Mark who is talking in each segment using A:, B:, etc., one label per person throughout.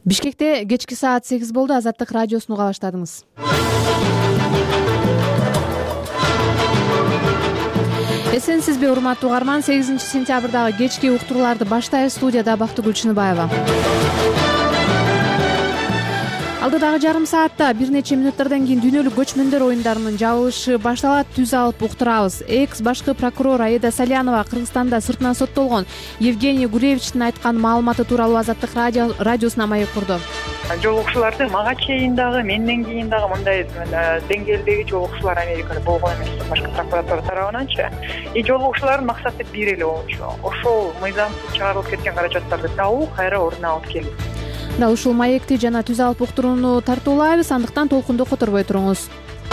A: Бишкекте кечки саат 8 болду. Азаттык радиосуну уга баштадыңыз. Эсенсизби, урматтуу угарман? 8-сентябрдагы кечки уктурууларды баштайбыз. Студияда Бактыгүл Чыныбаева. Алдыдагы жарым саатта бир нече мүнөттөрдөн кийин дүйнөлүк көчмөндөр оюндарынын жабылышы башталат. Түз алып уктурабыз. Экс башкы прокурор Аида Салянова Кыргызстанда сыртынан соттолгон Евгений Гуревичтин айткан маалыматы тууралуу Азаттык радиосуна маек курду.
B: Жолугушууларды мага чейин дагы, менден кийин дагы мындай деңгээлдеги жолугушуулар Америкада болгон эмес, башкы прокуратура тарабынан жолугушуулардын максаты бир эле болчу. Ошол мыйзамсыз чыгарылып кеткен каражаттарды табуу, кайра ордуна алып келүү.
A: Дал ушул маекти жана түз алып уктурууну тартуулайбыз, андыктан толкунду которбой туруңуз.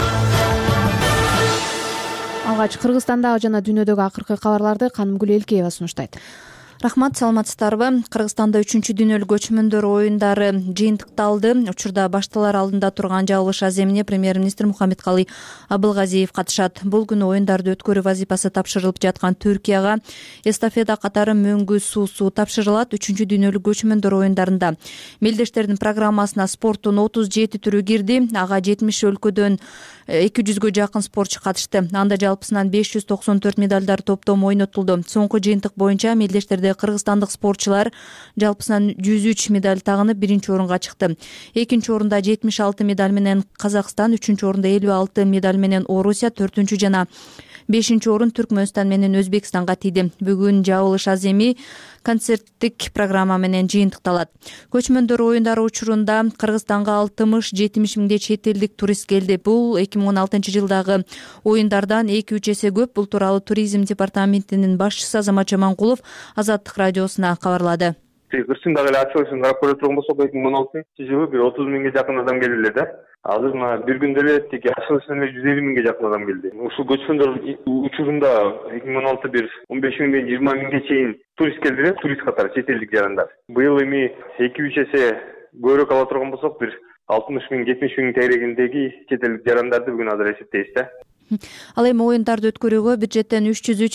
A: Алгач Кыргызстандагы жана дүйнөдөгү акыркы кабарларды Канымгүл Элкеева сунуштайт.
C: Рахмат, саламатсыздарбы? Кыргызстанда 3-дүйнөлүк көчмөндөр оюндары жыйынтыкталды. Учурда башталар алдында турган жабылыш аземине премьер-министр Мухаммедкалый Абылгазиев катышат. Бул күнү оюндарды өткөрүү вазифасы тапшырылып жаткан Түркияга эстафета катары мөңгү суусу тапшырылат. 3-дүйнөлүк көчмөндөр оюндарында мелдештердин программасына спорттун 37 түрү кирди. Ага 70 өлкөдөн 200гө жакын спортчу катышты. Анда жалпысынан 594 медалдар топтому ойнотулду. Соңку жыйынтык боюнча мелдештерде кыргызстандык спортчулар жалпысынан 103 медаль тагынып биринчи орунга чыкты. Экинчи орунда 76 медаль менен Казакстан, үчүнчү орунда 56 медаль менен Орусия, төртүнчү жана 5-чи орун Түркмөнстан менен Өзбекстанга тийди. Бүгүн жабылыш аземи концерттик программа менен жыйынтыкталат. Көчмөндөр оюндары учурунда Кыргызстанга 60-70 миңдей чет элдик турист келди. Бул 2016-жылдагы оюндардан 2-3 эсе көп. Бул тууралуу туризм департаментинин башчысы Азамат Жаманкулов Азаттык радиосуна кабарлады.
D: Кырсындагы эле ачылышын карап көрө турган болсок, 2016-жылы бир 30 миңге жакын адам келди эле да. Азыр мына бир күндө эле тик ачылышына 150 миңге жакын адам келди. Ушул көчмөндөр учурунда 2016 бир 15 миңден 20 миңге чейин турист келди, турист катары чет элдик жарандар. Быйыл эми 2-3 эсе көбүрөөк ала турган болсок, бир 60 миң, 70 миң тегерегиндеги чет элдик жарандарды бүгүн азыр эсептейбиз да.
C: Ал эми оюндарды өткөрүүгө бюджеттен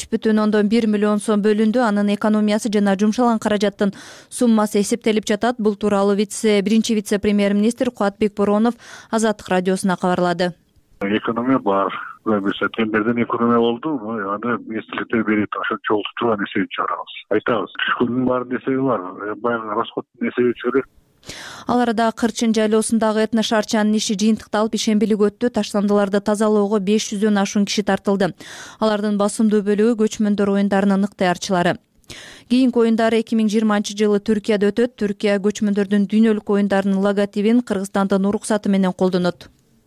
C: 303,1 миллион сом бөлүндү. Анын экономиясы жана жумшалган каражаттын суммасы эсептелип жатат. Бул тууралуу биринчи вице-премьер-министр Кубатбек Боронов Азаттык радиосуна кабарлады.
E: Экономия бар. Тендерден экономия болду. Аны министрликтер берет. Ошо жолтуп турган эсебин чыгарабыз. Айтабыз. Түшкүндүн баардын эсеби бар. Баягы расходтун эсеби чыгарат.
C: Ал арада Кырчын жайлоосундагы этно шаарчанын иши жыйынтыкталып ишембилик өттү. Таштандыларды тазалоого 500дөн ашуун киши тартылды. Алардын басымдуу бөлүгү көчмөндөр оюндарынын ыктыярчылары. Кийинки оюндар 2020-жылы Түркияда өтөт. Түркия көчмөндөрдүн дүйнөлүк оюндарынын логотипин Кыргызстандын уруксаты менен колдонот.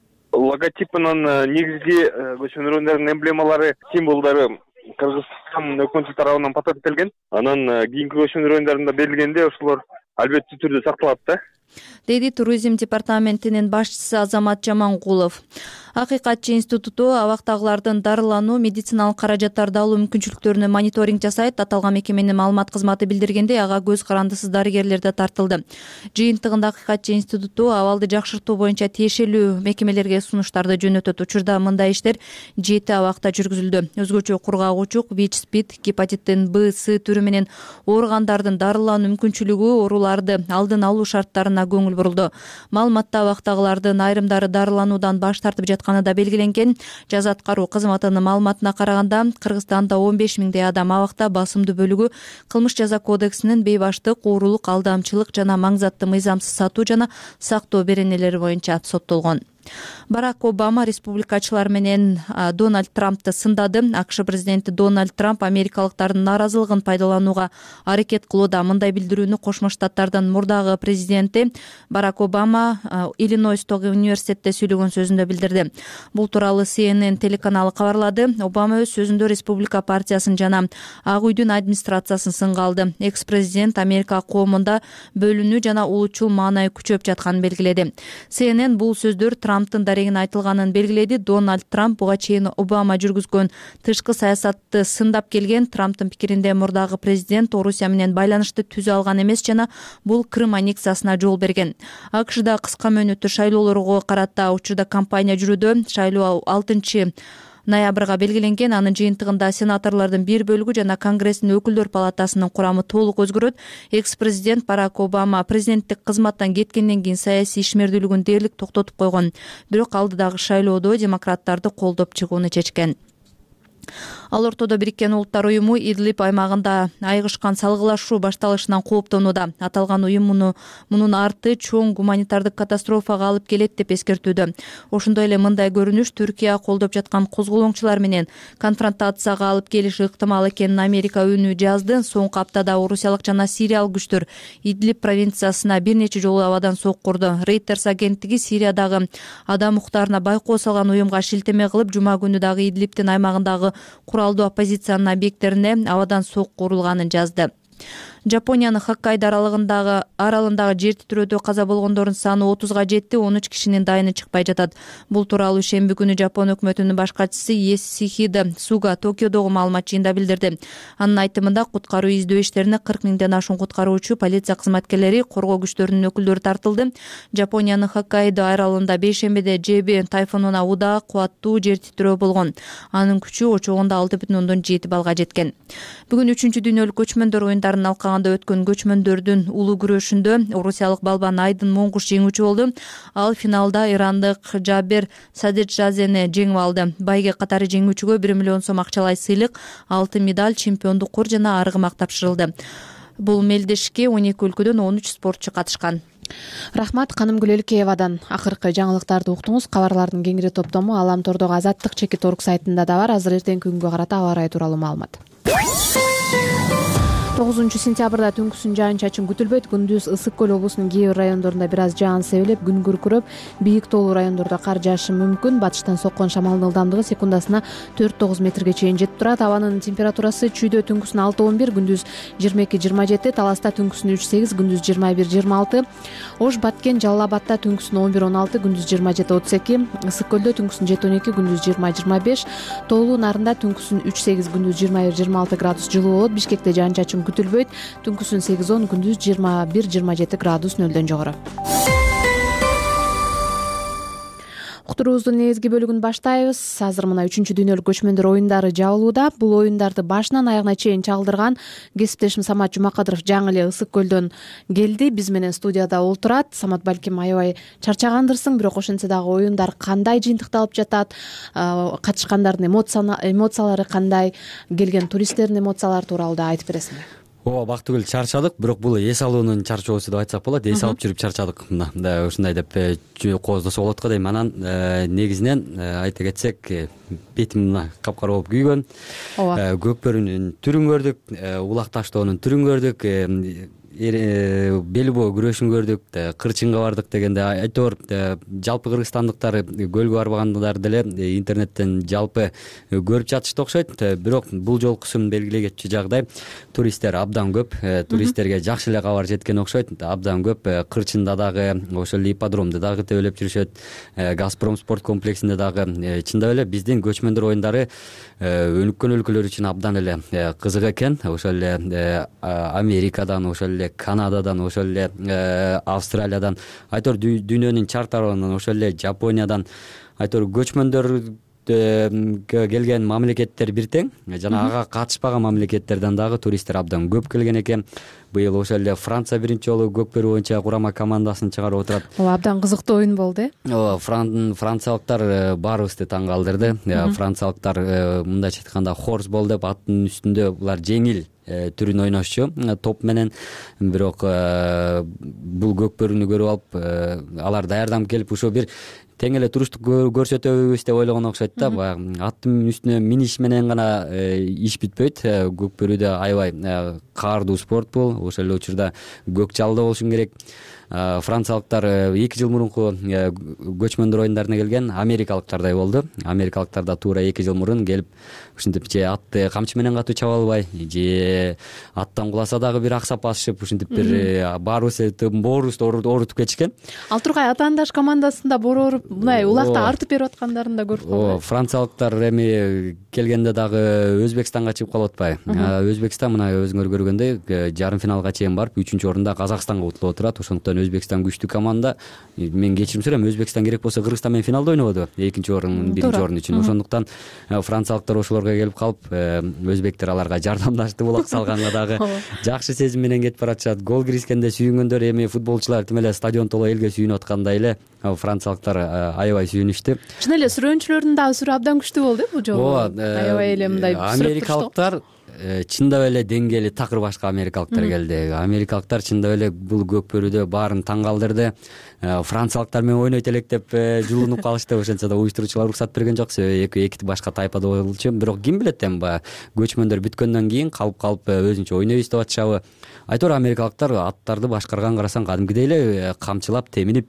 D: Логотипинин негизги көчмөндөр оюндарынын эмблемалары, символдору Кыргызстан өкмөтү тарабынан патенттелген. Анан кийинки көчмөндөр оюндарында берилгенде ошолор албеттүү түрдө сакталат да,
C: деди туризм департаментинин башчысы Азамат Жаманкулов. Акыйкатчы институту абактагылардын дарылануу, медициналык каражаттарды алуу мүмкүнчүлүктөрүнө мониторинг жасайт. Аталган мекеменин маалымат кызматы билдиргендей, ага көз карандысыз дарыгерлер да тартылды. Жыйынтыгында Акыйкатчы институту абалды жакшыртуу боюнча тиешелүү мекемелерге сунуштарды жөнөтөт. Учурда мындай иштер 7 абакта жүргүзүлдү. Өзгөчө кургак-учук, ВИЧ-СПИД, гепатиттин Б, С түрү менен ооругандардын дарылануу мүмкүнчүлүгү, ооруларды алдын алуу шарттарына көңүл бурулду. Маалыматта абактагылардын айрымдары дарылануудан баш тартып жатканы да белгиленген. Жаза аткаруу кызматынын маалыматына караганда, Кыргызстанда 15 миңдей адам абакта, басымдуу бөлүгү кылмыш жаза кодексинин бейбаштык, уурулук, алдамчылык жана маңзатты мыйзамсыз сатуу жана сактоо беренелери боюнча соттолгон. Барак Обама республикачылар менен Дональд Трампты сындады. АКШ президенти Дональд Трамп америкалыктардын нааразылыгын пайдаланууга аракет кылууда. Мындай билдирүүнү Кошмо Штаттардын мурдагы президенти Барак Обама Иллинойстогу университетте сүйлөгөн сөзүндө билдирди. Бул тууралуу CNN телеканалы кабарлады. Обама өз сөзүндө республика партиясын жана Ак үйдүн администрациясын сынга алды. Экс-президент Америка коомунда бөлүнүү жана улутчул маанай күчөп жатканын белгиледи. CNN бул сөздөр Трамптын дарегин айтылганын белгиледи. Дональд Трамп буга чейин Обама жүргүзгөн тышкы саясатты сындап келген. Трамптын пикиринде мурдагы президент Орусия менен байланышты түзө алган эмес жана бул Крым аннексиясына жол берген. АКШда кыска мөөнөттүү шайлоолорго карата учурда кампания жүрүүдө. Шайлоо 6 ноябрга белгиленген. Анын жыйынтыгында сенаторлордун бир бөлүгү жана Конгресстин өкүлдөр палатасынын курамы толук өзгөрөт. Экс-президент Барак Обама президенттик кызматтан кеткенден кийин саясий ишмердүүлүгүн дээрлик токтотуп койгон. Бирок алдыдагы шайлоодо демократтарды колдоп чыгууну чечкен. Ал ортодо Бириккен Улуттар уюму Идлиб аймагында айыгышкан салгылашуу башталышынан кооптонууда. Аталган уюм мунун арты чоң гуманитардык катастрофага алып келет деп эскертүүдө. Ошондой эле мындай көрүнүш Түркия колдоп жаткан козголоңчулар менен конфронтацияга алып келиши ыктымал экенин Америка үнү жазды. Соңку аптада орусиялык жана сириялык күчтөр Идлиб провинциясына бир нече жолу абадан соккурду. Reuters агенттиги Сириядагы адам укуктарына байкоо салган уюмга шилтеме кылып, жума күнү дагы Идлибтин аймагындагы куралдуу оппозициянын объекттерине абадан сокку урулганын жазды. Жапониянын Хоккайдо аралындагы жер титирөөдө каза болгондордун саны 30га жетти, 13 кишинин дайыны чыкпай жатат. Бул тууралуу шемби күнү Жапон өкмөтүнүн баш катчысы Йосихиде Суга Токиодогу маалымат жыйында билдирди. Анын айтымында куткаруу издөө иштерине 40 миңден ашуун куткаруучу, полиция кызматкерлери, коргоо күчтөрүнүн өкүлдөрү тартылды. Жапониянын Хоккайдо аралында бейшембиде Жеби тайфунуна удаа кубаттуу жер титирөө болгон. Анын күчү очогунда 6,7 балга жеткен. Бүгүн 3-дүйнөлүк көчмөндөр оюндарынын алкагында өткөн көчмөндөрдүн улуу күрөшүндө орусиялык балбан Айдын Моңгуш жеңүүчү болду. Ал финалда ирандык Жабер Садеджазени жеңип алды. Байге катары жеңүүчүгө 1 миллион сом акчалай сыйлык, алтын медаль, чемпиондук кор жана аргымак тапшырылды. Бул мелдешке 12 өлкөдөн 13 спортчу катышкан.
A: Рахмат Канымгүл Элкеевадан. Акыркы жаңылыктарды уктуңуз. Кабарлардын кеңири топтому Аламтордогу Азаттык /org сайтында да бар. Азыр эртеңки күнгө карата аба ырайы тууралуу маалымат. 9-сентябрда түнкүсүн жаан-чачын күтүлбөйт. Күндүз Ысык көл облусунун кээ бир райондорунда бир аз жаан себелеп, күн күркүрөп, бийик тоолуу райондордо кар жаашы мүмкүн. Батыштан соккон шамалдын ылдамдыгы секундасына 4-9 метрге чейин жетип турат. Абанын температурасы чүйдө түнкүсүн 6-11, күндүз 22-27, Таласта түнкүсүн 3-8, күндүз 21-26, Ош, Баткен, Жалал Абадта түнкүсүн 11-16, күндүз 27-32, Ысык көлдө түнкүсүн 7-12, күндүз 20-25, Тоолуу Нарында түнкүсүн 3-8, күндүз 21-26 градус жылуу болот. Бишкекте жаан-чачын күтүлбөйт. Түнкүсүн 8-10, күндүз 21-27 градус нөлдөн жогору. Уктуруубуздун негизги бөлүгүн баштайбыз. Азыр мына 3-дүйнөлүк көчмөндөр оюндары жабылууда. Бул оюндарды башынан аягына чейин чалдырган кесиптешим Самат Жумакадыров жаңы эле Ысык көлдөн келди. Биз менен студияда олтурат. Самат, балким аябай чарчагандырсың, бирок ошентсе дагы оюндар кандай жыйынтыкталып жатат? Катышкандардын эмоциялары кандай? Келген туристтердин эмоциялары тууралуу да айтып бересиңби?
F: Ооба, бактыгүл чарчадык, бирок бул эс алуунун чарчоосу деп айтсак болот. Эс алып жүрүп чарчадык. Мына ушундай деп кооздосо болот го дейм. Анан негизинен айта кетсек, бетим мына капкара болуп күйгөн. Көкбөрүнүн түрүн көрдүк, улак таштоонун түрүн көрдүк, бел боо күрөшүн көрдүк, кырчынга бардык дегенде айтор жалпы кыргызстандыктар көлгө барбагандар деле интернеттен жалпы көрүп жатышты окшойт. Бирок бул жолкусун белгилегечи жагдай туристтер абдан көп, туристтерге жакшы эле кабар жеткен окшойт. Абдан көп, кырчында дагы, ошол эле ипподромдо дагы тебелеп жүрүшөт, Газпром спорт комплексинде дагы. Чындап эле биздин көчмөндөр оюндары өнүккөн өлкөлөр үчүн абдан эле кызык экен. Ошол эле Америкадан, ошол эле Канададан, ошол эле Австралиядан, айтор дүйнөнүн чартарынан, ошол эле Жапониядан айтор көчмөндөр келген мамлекеттер бир тең, жана ага катышпаган мамлекеттерден дагы туристтер абдан көп келген экен. Быйыл ошол эле Франция биринчи жолу көкбөрү боюнча курама командасын чыгарып отурат.
A: Абдан кызыктуу оюн болду.
F: Ооба, франциялыктар баарыбызды таң калтырды. Франциялыктар мындайча айтканда хорс болду деп, аттын үстүндө булар жеңил түрүн ойношчу топ менен. Бирок бул көкбөрүнү көрүп алып, алар даярданып келип ушул бир тең эле туруштук көрсөтөбүз деп ойлогон окшойт да. Баягы аттын үстүнө миниш менен гана иш бүтпөйт. Көкбөрүдө аябай каардуу спорт бул. Ошол эле учурда көк жалда болушун керек. Франциялыктар 2 жыл мурунку көчмөндөр оюндарына келген америкалыктардай болду. Америкалыктар да туура 2 жыл мурун келип ушинтип же атты камчы менен катуу чаба албай, же аттан куласа дагы бир аксап басышып, ушинтип бир баарыбыз боорубузду оорутуп кетишкен.
A: Ал тургай атаандаш командасында боор ооруп мындай улакта артып берип аткандарын да көрүп калдым.
F: Франциялыктар эми келгенде дагы Өзбекстанга чыгып калып атпайбы. Өзбекстан мына өзүңөр көргөндөй жарым финалга чейин барып 3-орунда Казакстанга утулуп отурат. Ошондуктан Өзбекстан күчтүү команда. Мен кечирим сурайм, Өзбекстан керек болсо Кыргызстан менен финалда ойнободу 2-орун, 1-орун үчүн. Ошондуктан франциялыктар ошолорго келип калып, өзбектер аларга жардамдашты, булак салганга дагы жакшы сезим менен кетип баратышат. Гол киришкенде сүйүнгөндөр, эми футболчулар тим эле стадион толо элге сүйүнүп аткандай эле франциялыктар аябай сүйүнүштү.
A: Чын эле сүрөөнчүлөрдүн дагы сүрөө абдан күчтүү болду бул жолу. Аябай эле мындай
F: америкалыктар чындап эле деңгээли такыр башка америкалыктар келди. Америкалыктар чындап эле бул көкпөрүүдө баарын таң калтырды. Франциялыктар менен ойнойт элек деп жулунуп калышты. Ошентсе да уюштуруучулар уруксат берген жок. Эки башка тайпада болчу. Бирок ким билет эми баягы көчмөндөр бүткөндөн кийин калып өзүнчө ойнойбуз деп атышабы. Айтор америкалыктар аттарды башкарган карасаң кадимкидей эле камчылап, теминип,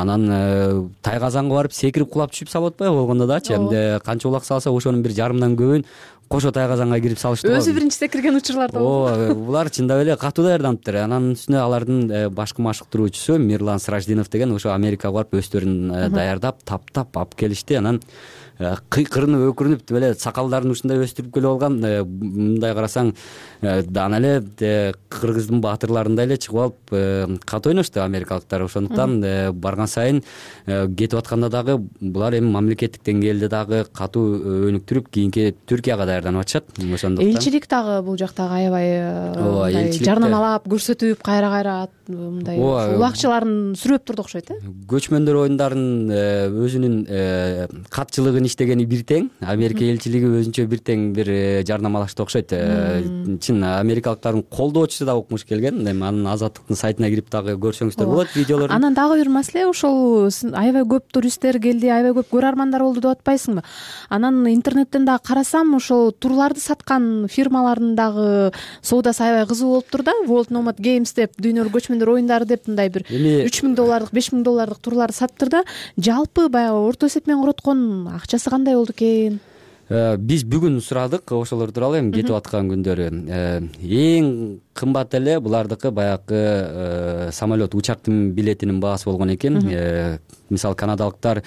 F: анан тайгазанга барып секирип кулап түшүп салып атпайбы болгондо дачы. Канча улак салса ошонун бир жарымдан көбүн кошо тайгазанга кирип салышты.
A: Өзү биринчи секирген учурлар да болду.
F: Булар чындап эле катуу даярданыптыр. Анан үстүнө алардын башкы машыктыруучусу Мирлан Сраждинов деген ошо Америкага барып өздөрүн даярдап, таптап алып келишти. Анан кыйкырынып өкүрүнүп тип эле сакалдарын ушундай өстүрүп келип алган. Мындай карасаң ана эле кыргыздын баатырларындай эле чыгып алып катуу ойношту америкалыктар. Ошондуктан барган сайын кетип атканда дагы булар эми мамлекеттик деңгээлде дагы катуу өнүктүрүп кийинки Түркияга даярданып атышат. Ошондуктан
A: элчилик дагы бул жактагы аябай жарнамалап көрсөтүп кайра мындай улакчыларын сүрөп турду окшойт.
F: Көчмөндөр оюндарын өзүнүн катчылыгын иштегени бир тең, Америка элчилиги өзүнчө бир тең бир жарнамалашты окшойт. Чын америкалыктардын колдоочусу да укмуш келген. Эми анын Азаттыктын сайтына кирип дагы көрсөңүздөр болот видеолорун.
A: Анан дагы бир маселе, ошол аябай көп туристтер келди, аябай көп көрөрмандар болду деп атпайсыңбы? Анан интернеттен дагы карасам, ошол турларды саткан фирмалардын дагы соодасы аябай кызуу болуптур да. World Nomad Games деп, дүйнөлүк көчмөндөр оюндары деп мындай бир $3,000, $5,000 турларды саттыр да. Жалпы баягы орто эсеп менен короткон акчасы кандай болду экен?
F: Биз бүгүн сурадык ошолор тууралуу, эми кетип аткан күндөрү. Эң кымбат эле булардыкы баягы самолет, учактын билетинин баасы болгон экен. Мисалы канадалыктар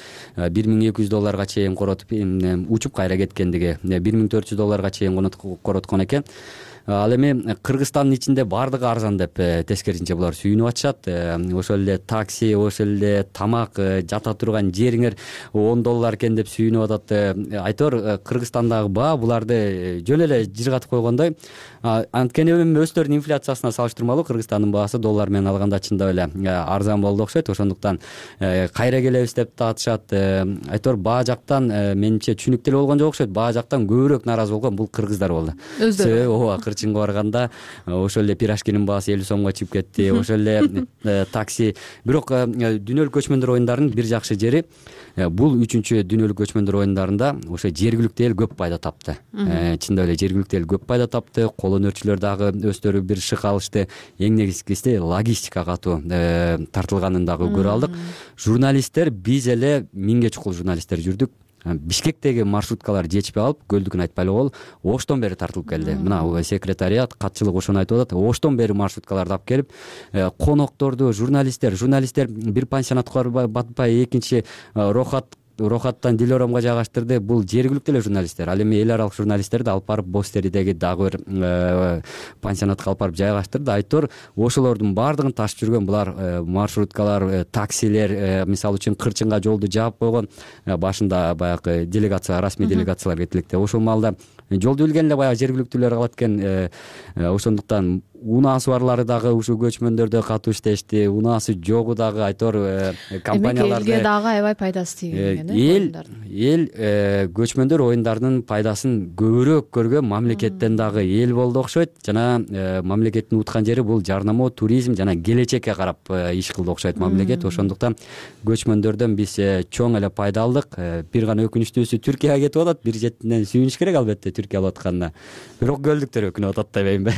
F: $1,200 чейин коротуп учуп кайра кеткендиги, $1,400 чейин короткон экен. Ал эми Кыргызстандын ичинде баардыгы арзан деп тескерисинче булар сүйүнүп атышат. Ошол эле такси, ошол эле тамак, жата турган жериңер $10 экен деп сүйүнүп атат. Айтор Кыргызстандагы баа буларды жөн эле жыргатып койгондой. Анткени эми өздөрүнүн инфляциясына салыштырмалуу Кыргызстандын баасы доллар менен алганда чындап эле арзан болду окшойт. Ошондуктан кайра келебиз деп атышат. Айтор баа жактан менимче түшүнүктүү болгон жок окшойт. Баа жактан көбүрөөк нааразы болгон бул кыргыздар болду. Ооба, Кырчынга барганда ошол эле пирожкинин баасы 50 сомго чыгып кетти. Ошол эле такси. Бирок дүйнөлүк көчмөндөр оюндарынын бир жакшы жери, бул 3-дүнөлүк көчмөндөр оюндарында ошо жергиликтүү эл көп пайда тапты. Чындап эле жергиликтүү эл көп пайда тапты. Кол өнөрчүлөр дагы өздөрү бир шык алышты. Эң негизгиси логистика катуу тартылганын дагы көрө алдык. Журналисттер, биз эле 1000 чукул журналисттер жүрдүк. Бишкектеги маршруткалар жетишпей калып, Көлдүкүн айтпайлы болол, Оштон бери тартылып келди. Мына секретариат, катчылык ошону айтып атат. Оштон бери маршруткаларды алып келип, конокторду, журналисттер бир пансионатка батпай, экинчи Рохаттан Дилоромго жайгаштырды. Бул жергиликтүү эле журналисттер. Ал эми эл аралык журналисттерди алып барып Бостеридеги дагы бир пансионатка алып барып жайгаштырды. Айтор ошолордун баардыгын ташып жүргөн булар маршруткалар, таксилер, мисалы үчүн Кырчынга жолду жаап койгон. Башында баягы делегация, расмий делегациялар кетилекте. Ошол маалда жолду билген эле баягы жергиликтүүлөр калат экен. Ошондуктан унаасы барлары дагы ушул көчмөндөрдө катуу иштешти. Унаасы жогу дагы айтор компанияларды
A: элге дагы аябай пайдасы тийген экен.
F: Эл көчмөндөр оюндарынын пайдасын көбүрөөк көргөн мамлекеттен дагы эл болду окшойт. Жана мамлекеттин уткан жери бул жарнама, туризм жана келечекке карап иш кылды окшойт мамлекет. Ошондуктан көчмөндөрдөн биз чоң эле пайда алдык. Бир гана өкүнүчтүүсү Түркияга кетип атат. Бир четинен сүйүнүш керек албетте. Түркия алып атканына. Бирок көлдүктөр өкүнүп атат дебейинби?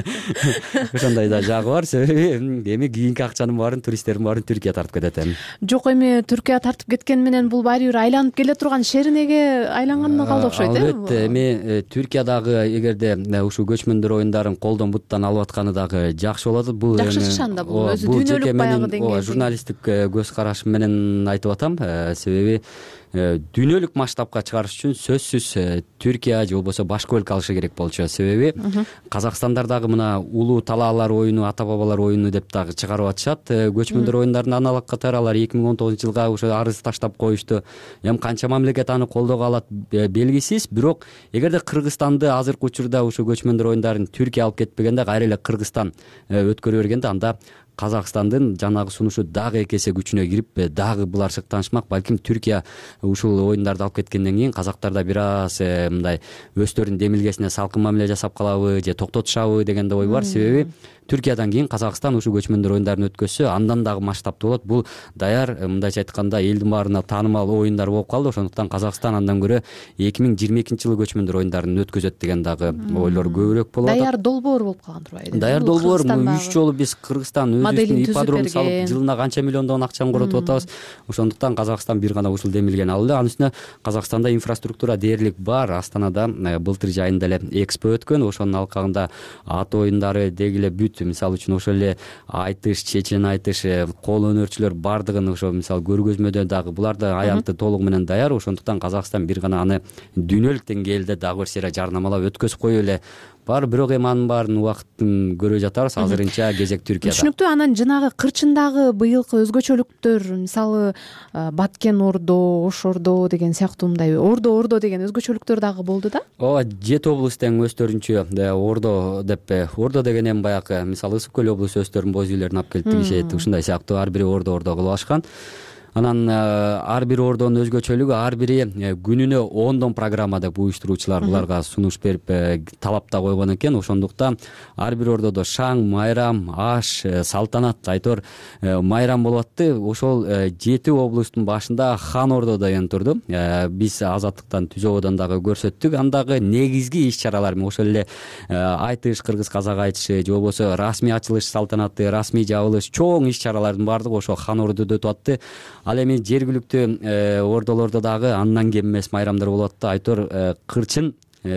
F: Ошондой да жагы бар. Себеби эми кийинки акчанын баарын, туристтердин баарын Түркия тартып кетет эми.
A: Жок, эми Түркия тартып кеткени менен бул баары бир айланып келе турган шериneге айланганына калды окшойт.
F: Албетте, эми Түркия дагы эгерде ушул көчмөндөр оюндарын колдон буттан алып атканы дагы жакшы болот. Бул
A: жакшы иш анда, бул өзү дүйнөлүк баягы деңгээлде.
F: Журналисттик көз карашым менен айтып атам. Себеби дүйнөлүк масштабка чыгарыш үчүн сөзсүз Түркия же болбосо башка өлкө алышы керек болчу. Себеби Казакстандар дагы мына улуу талаалар оюну, ата бабалар оюну деп дагы чыгарып атышат. Көчмөндөр оюндарын аналог катары алар 2019-жылга ошо арыз таштап коюшту. Эми канча мамлекет аны колдоого алат белгисиз. Бирок эгерде Кыргызстанды азыркы учурда ушул көчмөндөр оюндарын Түркия алып кетпегенде, кайра эле Кыргызстан өткөрө бергенде, анда Казакстандын жанагы сунушу дагы 2 эсе күчүнө кирип, дагы булар шыктанышмак. Балким Түркия ушул оюндарды алып кеткенден кийин казактар да бир аз мындай өздөрүнүн демилгесине салкын мамиле жасап калабы же токтотушабы деген да ой бар. Себеби Түркиядан кийин Казакстан ушул көчмөндөр оюндарын өткөзсө, андан дагы масштабтуу болот. Бул даяр, мындайча айтканда, элдин баарына таанымал оюндар болуп калды. Ошондуктан Казакстан андан көрө 2022-жылы көчмөндөр оюндарын өткөзөт деген дагы ойлор көбүрөөк болуп атат.
A: Даяр долбоор болуп калган турбайбы?
F: Даяр долбоор. 3 жолу биз Кыргызстан өзүбүздүн ипподром салып, жылына канча миллиондогон акчаны коротуп атабыз. Ошондуктан Казакстан бир гана ушул демилгени алды. Анын үстүнө Казакстанда инфраструктура дээрлик бар. Астанада былтыр жайында эле экспо өткөн. Ошонун алкагында ат оюндары деги эле бүт, мисалы үчүн ошол эле айтыш, чечен айтыш, кол өнөрчүлөр бардыгын ошо мисалы көргөзмөдө дагы булар да аянты толугу менен даяр. Ошондуктан Казакстан бир гана аны дүйнөлүк деңгээлде дагы бир сыйра жарнамалап өткөзүп коюу эле бар. Бирок эми анын баарын убакытын көрө жатабыз. Азырынча кезек Түркияда.
A: Түшүнүктүү. Анан жанагы кырчындагы быйылкы өзгөчөлүктөр, мисалы Баткен Ордо, Ош Ордо деген сыяктуу мындай Ордо деген өзгөчөлүктөр дагы болду да?
F: Ооба, 7 облус тең өздөрүнчө Ордо деп, Ордо деген эми баягы мисалы Ысык көл облусу өздөрүнүн боз үйлөрүн алып келип тигишет. Ушундай сыяктуу ар бири Ордо кылып алышкан. Анан ар бир ордонун өзгөчөлүгү, ар бири күнүнө 10 программа деп уюштуруучулар буларга сунуш берип талап да койгон экен. Ошондуктан ар бир ордодо шаң, майрам, аш, салтанат, айтор майрам болуп атты. Ошол 7 облустун башында Хан Ордо деген турду. Биз Азаттыктан Түзөбөдөн дагы көрсөттүк. Андагы негизги иш-чаралар ошол эле айтыш, кыргыз казак айтышы, же болбосо расмий ачылыш салтанаты, расмий жабылыш, чоң иш-чаралардын баардыгы ошо Хан Ордодо өтүп атты. Ал эми жергиликтүү ордолордо дагы андан кем эмес майрамдар болуп атты. Айтор кырчын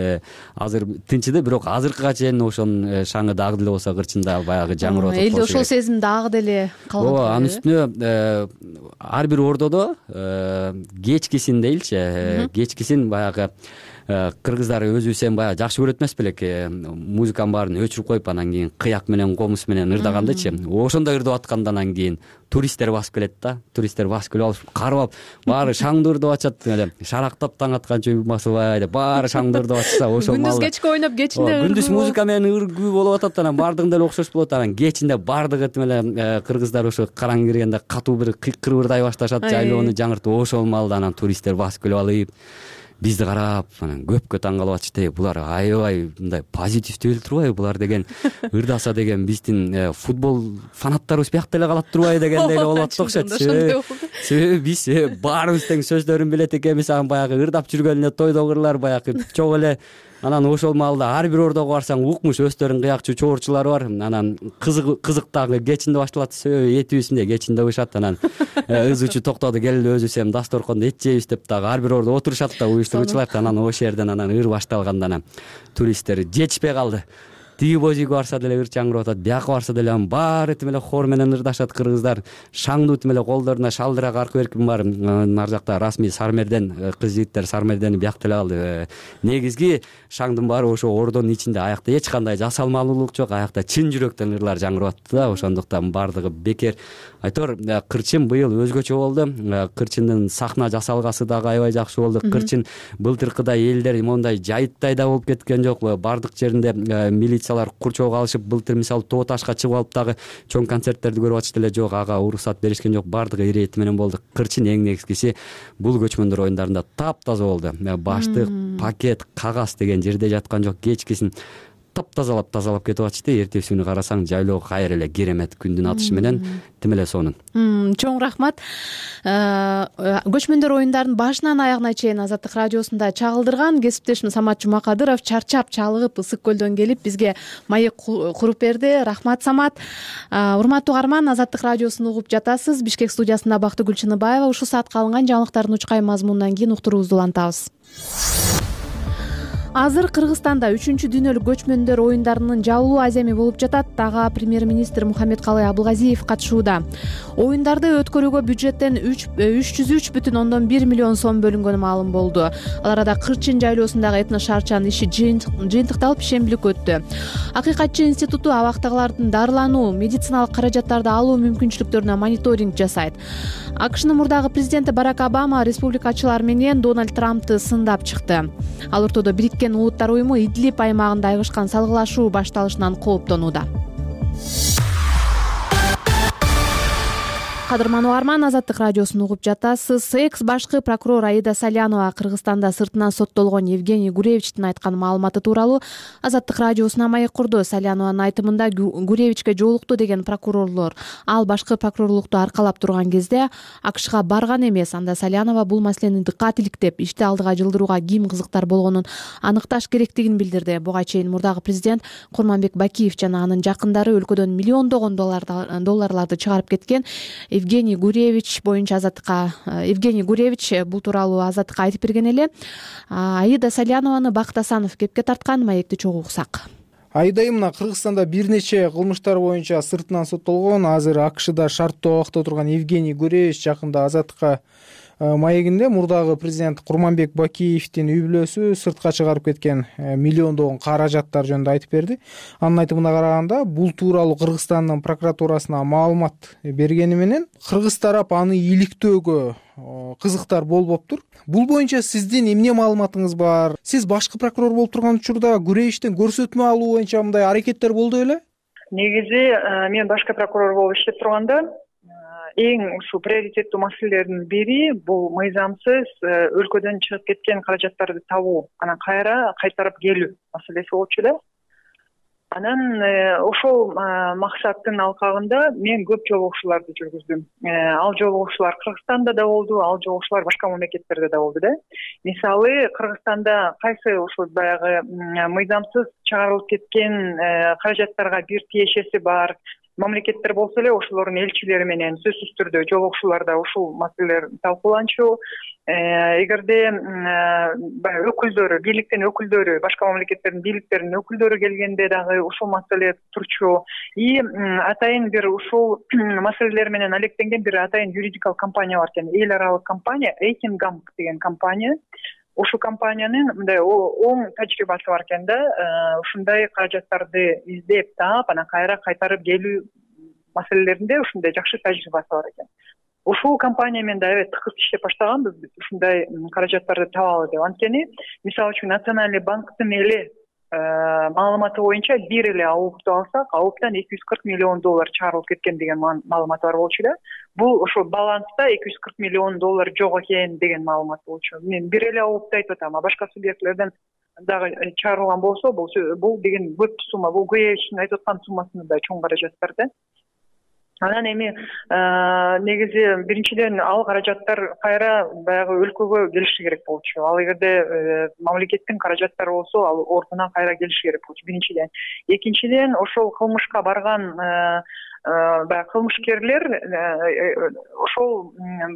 F: азыр тынчыды, бирок азыркыга чейин ошонун шаңы дагы деле болсо кырчында баягы жаңырып атат.
A: Элде ошол сезим дагы деле калган.
F: Ооба, анын үстүнө ар бир ордодо кечкисин дейилчи, кечкисин баягы кыргыздар өзүбүз эми баягы жакшы көрөт эмес белек, музыканын баарын өчүрүп коюп, анан кийин кыяк менен комуз менен ырдагандычы. Ошондой ырдап аткандан кийин туристтер басып келет да. Туристтер басып келип алып, карап алып, баары шаңды ырдап атышат эле. Шарактап таң атканча басыбай деп баары шаңды ырдап атышса, ошол
A: күндүз кечке ойноп, кечинде ыргуу.
F: Күндүз музыка менен ыргуу болуп атат, анан бардыгында эле окшош болот. Анан кечинде бардыгы эле кыргыздар ошо караң киргенде катуу бир кыйкырып ырдай башташат, жайлоону жаңыртып. Ошол маалда анан туристтер басып келип алып, бизди карап, анан көпкө таң калып атышты. Булар аябай мындай позитивдүү эле турбайбы булар деген, ырдаса деген биздин футбол фанаттарыбыз биякта эле калат турбайбы дегендей эле болуп атты окшойт. Себеби биз баарыбыз тең сөздөрүн билет экенбиз, анан баягы ырдап жүргөнүнө тойдогу ырлар баягы чок эле. Анан ошол маалда ар бир ордого барсаң укмуш өздөрүнүн кыякчу чоорчулары бар. Анан кызык дагы кечинде башталат. Себеби этибиз мындай кечинде бышат. Анан ызычы токтоду, келди өзүбүз эми дасторкондо эт жейбиз деп дагы ар бир ордо отурушат да уюштуруучулар. Анан ошол жерден анан ыр башталганда анан туристтер жетишпей калды. Тиги боз үйгө барса деле ыр чаңырып атат, бияка барса деле анын баары тим эле хор менен ырдашат кыргыздар. Шаңдуу тим эле колдоруна шалдырак аркы беркин бар. Ар жакта расмий сармерден, кыз жигиттер сармердени биякта эле алды. Негизги шаңдын баары ошо ордонун ичинде. Аякта эч кандай жасалмалуулук жок, аякта чын жүрөктөн ырлар жаңырып атты да. Ошондуктан бардыгы бекер. Айтор кырчын быйыл өзгөчө болду. Кырчындын сахна жасалгасы дагы аябай жакшы болду. Кырчын былтыркыдай элдер мондай жайыттай да болуп кеткен жок. Бардык жеринде милициялар курчоого алышып, былтыр мисалы Тоо ташка чыгып алып дагы чоң концерттерди көрүп атышты эле. Жок, ага уруксат беришкен жок. Бардыгы ирети менен болду. Кырчын эң негизгиси бул көчмөндөр оюндарында таптаза болду. Баштык, пакет, кагаз деген жерде жаткан жок. Кечкисин таптазалап кетип атышты. Эртеси күнү карасаң жайлоо кайра эле керемет күндүн атышы менен тим эле сонун.
A: Чоң рахмат. Көчмөндөр оюндарын башынан аягына чейин Азаттык радиосунда чагылдырган кесиптешим Самат Жумакадыров чарчап чалыгып Ысык көлдөн келип бизге маек куруп берди. Рахмат, Самат. Урматтуу угарман, Азаттык радиосун угуп жатасыз. Бишкек студиясында Бактыгүл Чыныбаева. Ушул саатка алынган жаңылыктардын учкай мазмунунан кийин уктуруубузду улантабыз. Азыр Кыргызстанда 3-дүйнөлүк көчмөндөр оюндарынын жабылуу аземи болуп жатат. Ага премьер-министр Мухаммедкалый Абылгазиев катышууда. Оюндарды өткөрүүгө бюджеттен 303,1 миллион сом бөлүнгөнү маалым болду. Ал арада Кырчын жайлоосундагы этно шаарчанын иши жыйынтыкталып ишембилик өттү. Акыйкатчы институту абактагылардын дарылануу, медициналык каражаттарды алуу мүмкүнчүлүктөрүнө мониторинг жасайт. АКШнын мурдагы президенти Барак Обама республикачылар менен Дональд Трампты сындап чыкты. Ал ортодо Бириккен Улуттар уюму Идлиб аймагында айгышкан салгылашуу башталышынан кооптонууда. Кадырман угарман, Азаттык радиосун угуп жатасыз. Экс башкы прокурор Аида Салянова Кыргызстанда сыртынан соттолгон Евгений Гуревичтин айткан маалыматы тууралуу Азаттык радиосуна маек курду. Салянованын айтымында Гуревичке жолукту деген прокурорлор ал башкы прокурорлукту аркалап турган кезде АКШга барган эмес. Анда Салянова бул маселени дыккат иликтеп, ишти алдыга жылдырууга ким кызыктар болгонун аныкташ керектигин билдирди. Буга чейин мурдагы президент Курманбек Бакиев жана анын жакындары өлкөдөн миллиондогон долларларды чыгарып кеткен Евгений Гуревич боюнча Евгений Гуревич бул тууралуу Азаттыкка айтып берген эле. Аида Салянованы Бакыт Асанов кепке тарткан. Маекти чогуу уксак.
G: Аида айымына Кыргызстанда бир нече кылмыштар боюнча сыртынан соттолгон, азыр АКШда шарттуу абакта отурган Евгений Гуревич жакында Азаттыкка маегинде мурдагы президент Курманбек Бакиевдин үй бүлөсү сыртка чыгарып кеткен миллиондогон каражаттар жөнүндө айтып берди. Анын айтымына караганда, бул тууралуу Кыргызстандын прокуратурасына маалымат бергени менен кыргыз тарап аны иликтөөгө кызыктар болбоптур. Бул боюнча сиздин эмне маалыматыңыз бар? Сиз башкы прокурор болуп турган учурда Гуревичтен көрсөтмө алуу боюнча мындай аракеттер болду беле?
B: Негизи мен башкы прокурор болуп иштеп турганда эң ушул приоритеттүү маселелердин бири бул мыйзамсыз өлкөдөн чыгып кеткен каражаттарды табуу, анан кайра кайтарып келүү маселеси болчу эле. Анан ошол максаттын алкагында мен көп жолугушууларды жүргүздүм. Ал жолугушуулар Кыргызстанда да болду, ал жолугушуулар башка мамлекеттерде да болду да. Мисалы, Кыргызстанда кайсы ошол баягы мыйзамсыз чыгарылып кеткен каражаттарга бир тиешеси бар мамлекеттер болсо эле ошолордун элчилери менен сөзсүз түрдө жолугушууларда ушул маселелер талкууланчу. Эгерде өкүлдөрү, бийликтин өкүлдөрү, башка мамлекеттердин бийликтеринин өкүлдөрү келгенде дагы ушул маселе турчу. Атайын бир ушул маселелер менен алектенген бир атайын юридикалык компания бар экен, эл аралык компания, Эйтингам деген компания. Ушул компаниянын мындай оң тажрыйбасы бар экен да, ушундай каражаттарды издеп таап, анан кайра кайтарып келүү маселелеринде ушундай жакшы тажрыйбасы бар экен. Ушул компания менен да тыкыз иштеп баштаганбыз биз ушундай каражаттарды табалы деп. Анткени, мисалы үчүн Национальный банктын эле маалыматы боюнча бир эле АУПту алсак, АУПтан 240 миллион доллар чыгарылып кеткен деген маалымат бар болчу да. Бул ошол баланста 240 миллион доллар жок экен деген маалымат болчу. Мен бир эле АУПту айтып атам, а башка субъектлерден дагы чыгарылган болсо, бул деген көп сумма. Бул Гуревичтин айтып аткан суммасынан да чоң каражаттар да. Анан эми негизи биринчиден ал каражаттар кайра баягы өлкөгө келиши керек болчу. Ал эгерде мамлекеттин каражаттары болсо, ал ордуна кайра келиши керек болчу биринчиден. Экинчиден, ошол кылмышка барган баягы кылмышкерлер ошол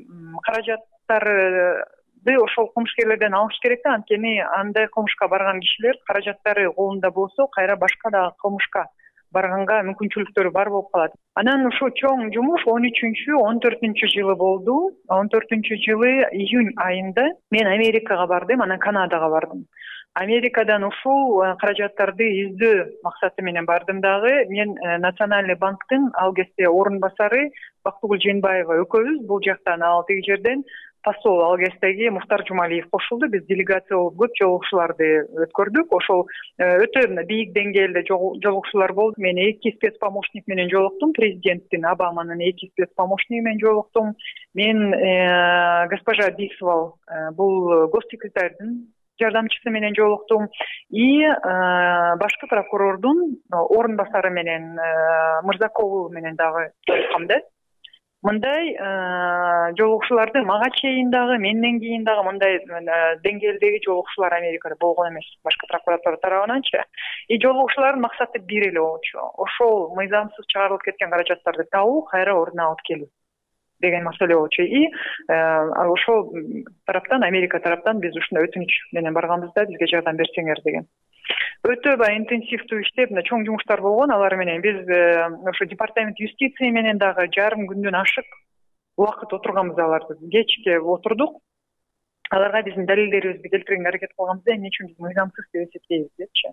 B: каражаттарды ошол кылмышкерлерден алыш керек да. Анткени андай кылмышка барган кишилер каражаттары колунда болсо, кайра башка дагы кылмышка барганга мүмкүнчүлүктөрү бар болуп калат. Анан ушул чоң жумуш 13-14 жылы болду. 14 жылы июнь айында мен Америкага бардым, анан Канадага бардым. Америкадан ушул каражаттарды издөө максаты менен бардым дагы. Мен Национальный банктын ал кезде орун басары Бактыгүл Жээнбаева экөөбүз бул жактан, ал тиги жерден посол ал кездеги Мухтар Жумалиев кошулду. Биз делегация болуп көп жолугушууларды өткөрдүк. Ошол өтө бийик деңгээлде жолугушуулар болду. Мен 2 спецпомощник менен жолуктум, президенттин Обаманын 2 спецпомощниги менен жолуктум. Мен госпожа Бисвал, бул госсекретардын жардамчысы менен жолуктум и башкы прокурордун орун басары менен Мырзакову менен дагы жолуккам да. Мындай жолугушууларды мага чейин дагы, менден кийин дагы мындай деңгээлдеги жолугушуулар Америкада болгон эмес, башкы прокуратура тарабынан,чы. И жолугушуулардын максаты бир эле болчу. Ошол мыйзамсыз чыгарылып кеткен каражаттарды табуу, кайра ордуна алып келүү деген маселе болчу. И ошол тараптан, Америка тараптан биз ушундай өтүнүч менен барганбыз да, бизге жардам берсеңер деген. Өтө интенсивдүү иштеп, чоң жумуштар болгон. Алар менен биз ошо департамент юстиция менен дагы жарым күндөн ашык убакыт отурганбыз. Аларды кечке отурдук. Аларга биздин далилдерибизди келтиргенге аракет кылганбыз да, эмне үчүн биз мыйзамсыз деп эсептейбиз депчи.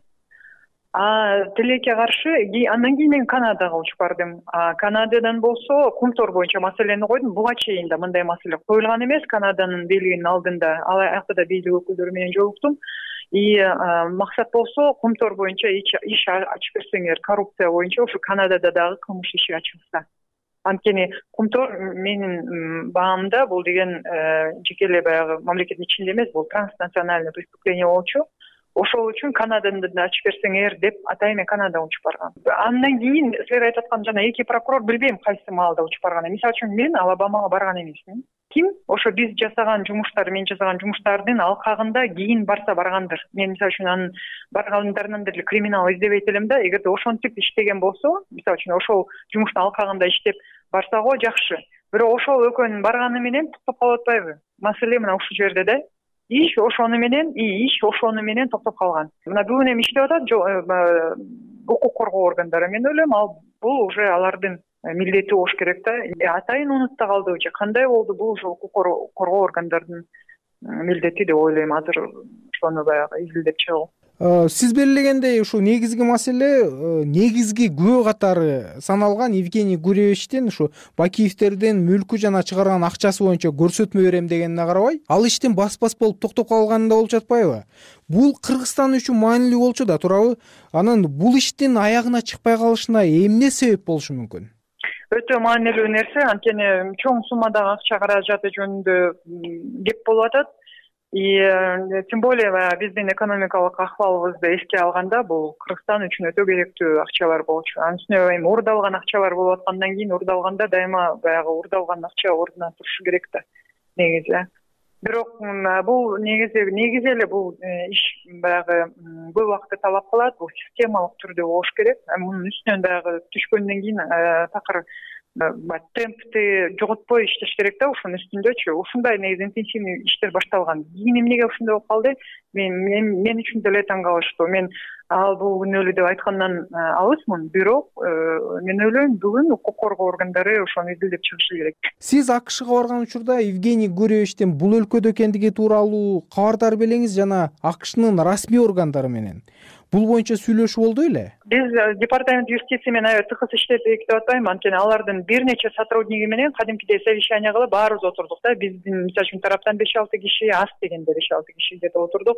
B: Тилекке каршы андан кийин мен Канадага учуп бардым. Канададан болсо Кумтор боюнча маселени койдум. Буга чейин да мындай маселе коюлган эмес. Канаданын бийлигинин алдында ал жакта да бийлик өкүлдөрү менен жолуктум. И максат болсо Кумтор боюнча иш ачып берсеңер, коррупция боюнча ошо Канадада дагы кылмыш иши ачылса. Анткени Кумтор менин баамда бул деген жеке эле баягы мамлекеттин ичинде эмес, бул транснациональный преступление болчу. Ошол үчүн Канаданы да ачып берсеңер деп атайын мен Канадага учуп баргам. Андан кийин силер айтып аткан жана эки прокурор билбейм кайсы маалда учуп барган. Мисалы үчүн мен Алабамага барган эмесмин. Ким ошо биз жасаган жумуштар, мен жасаган жумуштардын алкагында кийин барса баргандыр. Мен мисалы үчүн анын баргандарынан деле криминал издебейт элем да. Эгерде ошентип иштеген болсо, мисалы үчүн ошол жумуштун алкагында иштеп барса го жакшы. Бирок ошол экөөнүн барганы менен токтоп калып атпайбы? Маселе мына ушул жерде да. Иш ошону менен токтоп калган. Мына бүгүн эми иштеп атат укук коргоо органдары. Мен ойлойм, бул уже алардын милдети болуш керек да. Атайын унутта калдыбы же кандай болду, бул уже укук коргоо органдардын милдети деп ойлойм. Азыр ошону баягы изилдеп чыгуу.
G: Сиз белгилегендей ушу негизги маселе, негизги күбө катары саналган Евгений Гуревичтин ушу Бакиевтердин мүлкү жана чыгарган акчасы боюнча көрсөтмө берем дегенине карабай, ал иштин бас болуп токтоп калганында болуп жатпайбы? Бул Кыргызстан үчүн маанилүү болчу да турабы? Анан бул иштин аягына чыкпай калышына эмне себеп болушу мүмкүн?
B: Өтө маанилүү нерсе, анткени чоң суммадагы акча каражаты жөнүндө кеп болуп атат. И тем более биздин экономикалык акыбалыбызды эске алганда, бул Кыргызстан үчүн өтө керектүү акчалар болчу. Анын үстүнө эми урдалган акчалар болуп аткандан кийин, урдалганда дайыма баягы урдалган акча ордуна турушу керек да негизи. Бирок бул негизи эле бул иш баягы көп убакытты талап кылат, бул системалык түрдө болуш керек. Мунун үстүнөн баягы түшкөндөн кийин такыр темпти жоготпой иштеш керек да, ушунун үстүндөчү. Ушундай негизи интенсивный иштер башталган. Кийин эмнеге ушундай болуп калды? Мен үчүн деле таң калыштуу. Мен бул күнөөлүү деп айткандан алысмын, бирок мен ойлойм, бүгүн укук коргоо органдары ошону изилдеп чыгышы керек.
G: Сиз АКШга барган учурда Евгений Гуревичтин бул өлкөдө экендиги тууралуу кабардар белеңиз жана АКШнын расмий органдары менен бул боюнча сүйлөшүү болду беле?
B: Биз департамент юстиция менен тыкыз иштедик деп атпайм, анткени алардын бир нече сотрудниги менен кадимкидей совещание кылып баарыбыз отурдук да. Биздин мисалы үчүн тараптан 5-6 киши, аз дегенде 5-6 киши деп отурдук.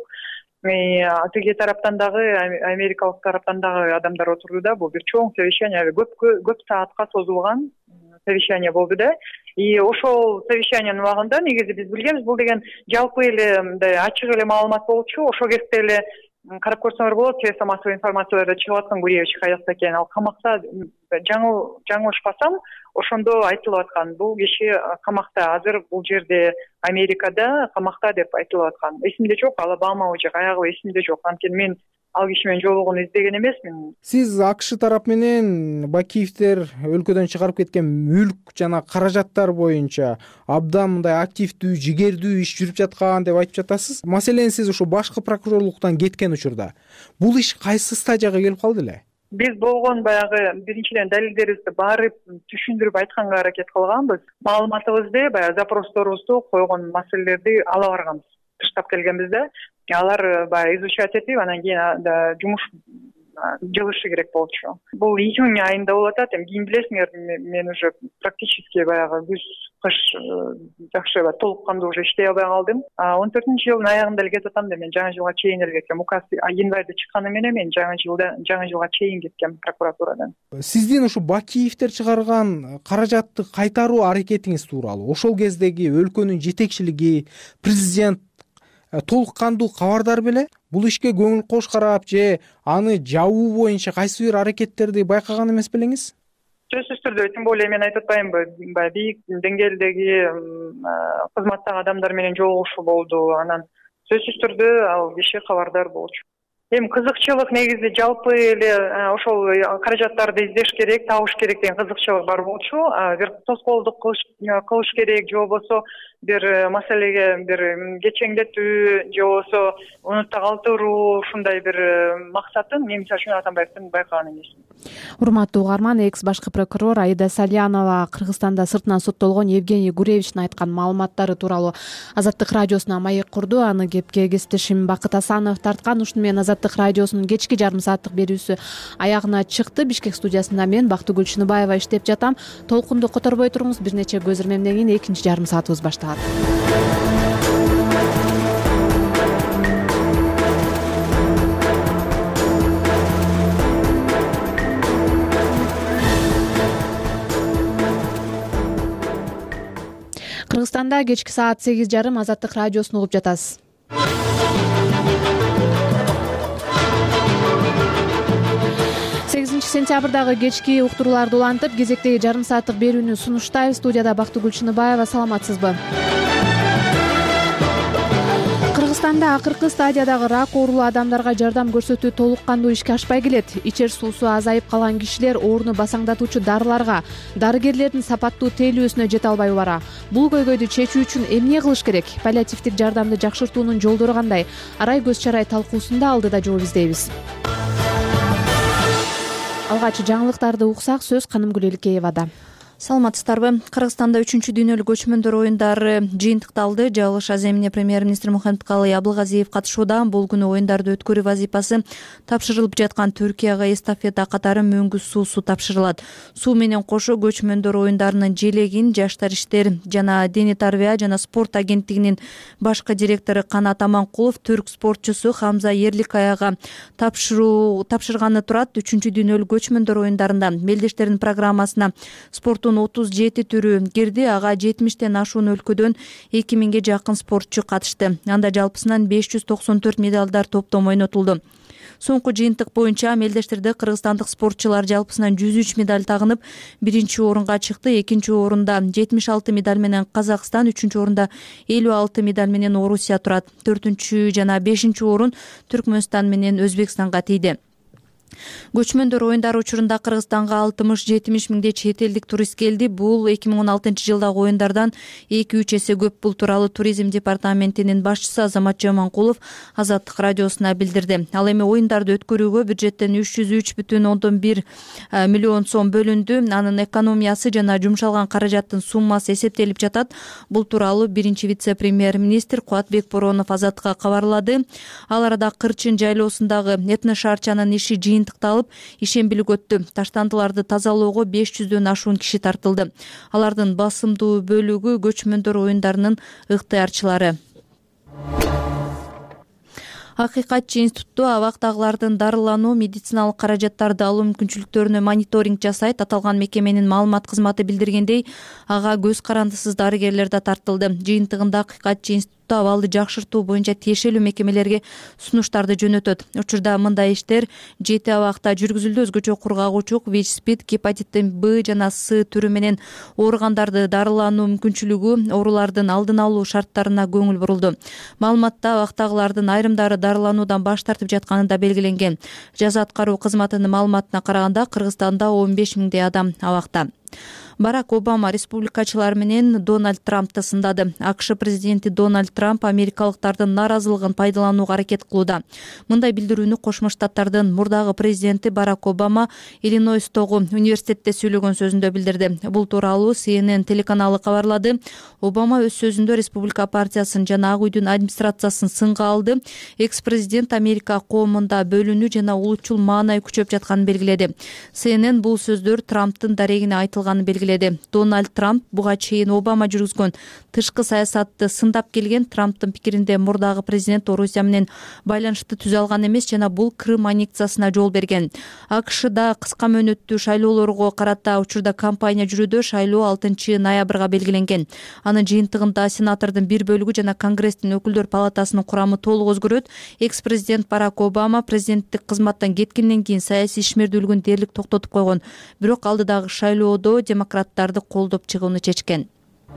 B: Тиги тараптан дагы, америкалык тараптан дагы адамдар отурду да. Бул бир чоң совещание, көп саатка созулган совещание болду да. И ошол совещаниянын убагында негизи биз билгенбиз, бул деген жалпы эле мындай ачык эле маалымат болчу. Ошол кезде эле карап көрсөңөр болот, средства массовой информацияларда чыгып аткан Гуревич каякта экен. Ал камакта, жаңылышпасам, ошондо айтылып аткан. Бул киши камакта, азыр бул жерде Америкада камакта деп айтылып аткан. Эсимде жок, Алабамабы же каягы эсимде жок. Анткени мен ал киши менен жолугууну издеген эмесмин.
G: Сиз АКШ тарап менен Бакиевтер өлкөдөн чыгарып кеткен мүлк жана каражаттар боюнча абдан мындай активдүү, жигердүү иш жүрүп жаткан деп айтып жатасыз. Маселен, сиз ушу башкы прокурорлуктан кеткен учурда бул иш кайсы стадияга келип калды эле?
B: Биз болгон баягы биринчиден далилдерибизди барып түшүндүрүп айтканга аракет кылганбыз. Маалыматыбызды, баягы запросторубузду койгон маселелерди ала барганбыз. Тыштап келгенбиз да. Алар баягы изучать этип, анан кийин жумуш жылышы керек болчу. Бул июнь айында болуп атат. Эми кийин билесиңер, мен уже практически баягы күз кыш жакшы толук кандуу уже иштей албай калдым. 14-жылдын аягында эле кетип атам да, мен жаңы жылга чейин эле кеткем. Указ январда чыкканы менен мен жаңы жылга чейин кеткем прокуратурадан.
G: Сиздин ушу Бакиевтер чыгарган каражатты кайтаруу аракетиңиз тууралуу, ошол кездеги өлкөнүн жетекчилиги, президент толук кандуу кабардар беле бул ишке көңүл кош карап же аны жабуу боюнча кайсы бир аракеттерди байкаган эмес белеңиз?
B: Сөзсүз түрдө, тем более мен айтып атпаймынбы, баягы бийик деңгээлдеги кызматтагы адамдар менен жолугушуу болду. Анан сөзсүз түрдө ал киши кабардар болчу. Эми кызыкчылык негизи жалпы эле ошол каражаттарды издеш керек, табыш керек деген кызыкчылык бар болчу. Бир тоскоолдук кылыш керек же болбосо бир маселеге бир кечеңдетүү же болбосо унутта калтыруу, ушундай бир максатын мен мисалы үчүн Атамбаевдин байкаган эмесмин.
A: Урматтуу угарман, экс башкы прокурор Аида Салянова Кыргызстанда сыртынан соттолгон Евгений Гуревичтин айткан маалыматтары тууралуу Азаттык радиосуна маек курду. Аны кепке кесиптешим Бакыт Асанов тарткан. Ушуну менен Азаттык радиосунун кечки жарым сааттык берүүсү аягына чыкты. Бишкек студиясында мен Бактыгүл Чыныбаева иштеп жатам. Толкунду которбой туруңуз, бир нече көз ирмемден кийин экинчи жарым саатыбыз башталат. Кыргызстанда кечки саат 8:30 Азаттык радиосун угуп жатасыз. 8 сентябрдагы кечки уктурууларды улантып, кезектеги жарым сааттык берүүнү сунуштайбыз. Студияда Бактыгүл Чыныбаева. Саламатсызбы? Кыргызстанда акыркы стадиядагы рак оорулуу адамдарга жардам көрсөтүү толук кандуу ишке ашпай келет. Ичер суусу азайып калган кишилер ооруну басаңдатуучу дарыларга, дарыгерлердин сапаттуу тейлөөсүнө жете албай бара. Бул көйгөйдү чечүү үчүн эмне кылыш керек? Паллиативдик жардамды жакшыртуунун жолдору кандай? Арай көз чарай талкуусунда алдыда жооп издейбиз. Алгач жаңылыктарды уксак, сөз Канымгүл Эликеевада.
C: Саламатсыздарбы? Кыргызстанда 3-дүйнөлүк көчмөндөр оюндары жыйынтыкталды. Жабылыш аземине премьер-министр Мухаммедкалый Абылгазиев катышууда. Бул күнү оюндарды өткөрүү вазифасы тапшырылып жаткан Түркияга эстафета катары мөңгү суусу тапшырылат. Суу менен кошо көчмөндөр оюндарынын желегин Жаштар иштер жана Дене тарбия жана спорт агенттигинин башкы директору Канат Аманкулов түрк спортчусу Хамза Ерликаяга тапшырганы турат. 3-дүйнөлүк көчмөндөр оюндарында мелдештердин программасына спорттун 37 түрү кирди. Ага 70тен ашуун өлкөдөн 2000ге жакын спортчу катышты. Анда жалпысынан 594 медалдар топтом ойнотулду. Соңку жыйынтык боюнча мелдештерде кыргызстандык спортчулар жалпысынан 103 медаль тагынып, биринчи орунга чыкты. Экинчи орунда 76 медаль менен Казакстан, үчүнчү орунда 56 медаль менен Орусия турат. 4-чү жана 5-чи орун Түркмөнстан менен Өзбекстанга тийди. Көчмөндөр оюндары учурунда Кыргызстанга 60-70 миңдей чет элдик турист келди. Бул 2016-жылдагы оюндардан 2-3 эсе көп. Бул тууралуу туризм департаментинин башчысы Азамат Жаманкулов Азаттык радиосуна билдирди. Ал эми оюндарды өткөрүүгө бюджеттен 303,1 миллион сом бөлүндү. Анын экономиясы жана жумшалган каражаттын суммасы эсептелип жатат. Бул тууралуу биринчи вице-премьер-министр Кубатбек Боронов Азаттыкка кабарлады. Ал арада Кырчын жайлоосундагы этно шаарчанын иши жыйынтыкталып, ишембилик өттү. Таштандыларды тазалоого 500дөн ашуун киши тартылды. Алардын басымдуу бөлүгү көчмөндөр оюндарынын ыктыярчылары. Акыйкатчы институту абактагылардын дарылануу, медициналык каражаттарды алуу мүмкүнчүлүктөрүнө мониторинг жасайт. Аталган мекеменин маалымат кызматы билдиргендей, ага көз карандысыз дарыгерлер да тартылды. Жыйынтыгында Акыйкатчы институту абалды жакшыртуу боюнча тиешелүү мекемелерге сунуштарды жөнөтөт. Учурда мындай иштер 7 абакта жүргүзүлдү. Өзгөчө кургагучук, ВИЧ-СПИД, гепатиттин Б жана С түрү менен ооругандарды дарылануу мүмкүнчүлүгү, оорулардын алдын алуу шарттарына көңүл бурулду. Маалыматта абактагылардын айрымдары дарылануудан баш тартып жатканы да белгиленген. Жаза аткаруу кызматынын маалыматына караганда Кыргызстанда 15 миңдей адам абакта. Барак Обама республикачылар менен Дональд Трампты сындады. АКШ президенти Дональд Трамп америкалыктардын наразылыгын пайдаланууга аракет кылууда. Мындай билдирүүнү Кошмо Штаттардын мурдагы президенти Барак Обама Иллинойстогу университетте сөйлөгөн сөзүндө билдирди. Бул тууралуу CNN телеканалы кабарлады. Обама өз сөзүндө республика партиясын жана Ак үйдүн администрациясын сынга алды. Экс-президент Америка коомунда бөлүнүү жана улутчул маанай күчөп жатканын белгиледи. CNN бул сөздөр Трамптын дарегине айтылганын белгиледи. белгиледи. Дональд Трамп буга чейин Обама жүргүзгөн тышкы саясатты сындап келген. Трамптын пикиринде мурдагы президент Орусия менен байланышты түзө алган эмес жана бул Крым аннексиясына жол берген. АКШда кыска мөөнөттүү шайлоолорго карата учурда кампания жүрүүдө. Шайлоо 6 ноябрга белгиленген. Анын жыйынтыгында сенатордун бир бөлүгү жана Конгресстин өкүлдөр палатасынын курамы толук өзгөрөт. Экс-президент Барак Обама президенттик кызматтан кеткенден кийин саясий ишмердүүлүгүн дээрлик токтотуп койгон. Бирок алдыдагы шайлоодо демократтарды колдоп чыгууну чечкен.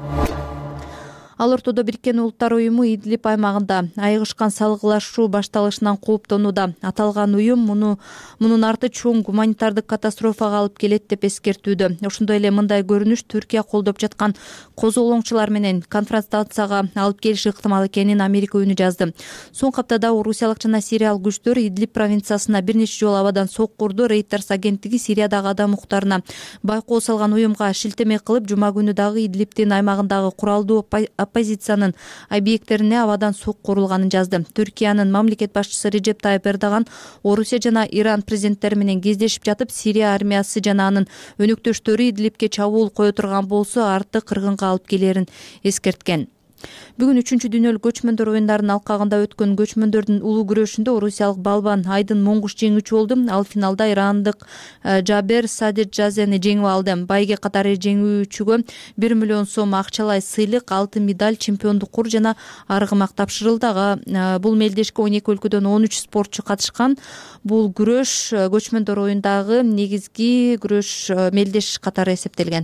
C: Ал ортодо Бириккен Улуттар уюму Идлиб аймагында айыгышкан салгылашуу башталышынан кооптонууда. Аталган уюм мунун арты чоң гуманитардык катастрофага алып келет деп эскертүүдө. Ошондой эле мындай көрүнүш Түркия колдоп жаткан козголоңчулар менен конфронтацияга алып келиши ыктымал экенин Америка үнү жазды. Соңку аптада орусиялык жана сириялык күчтөр Идлиб провинциясына бир нече жолу абадан сокку урду. Reuters агенттиги Сириядагы адам укуктарына байкоо салган уюмга шилтеме кылып, жума күнү дагы Идлибтин аймагындагы куралдуу оппозициянын объекттерине абадан сокку урулганын жазды. Түркиянын мамлекет башчысы Режеп Тайып Эрдоган Орусия жана Иран президенттери менен кездешип жатып, Сирия армиясы жана анын өнөктөштөрү Идлибке чабуул кое турган болсо арты кыргынга алып келерин эскерткен. Бүгүн 3-дүйнөлүк көчмөндөр оюндарынын алкагында өткөн көчмөндөрдүн улуу күрөшүндө орусиялык балбан Айдын Моңгуш жеңүүчү болду. Ал финалда ирандык Жабер Садеджазени жеңип алды. Байге катары жеңүүчүгө 1 миллион сом акчалай сыйлык, 6 медаль, чемпиондук кур жана аргымак тапшырылды. Бул мелдешке 12 өлкөдөн 13 спортчу катышкан. Бул күрөш көчмөндөр оюндагы негизги күрөш мелдеш катары эсептелген.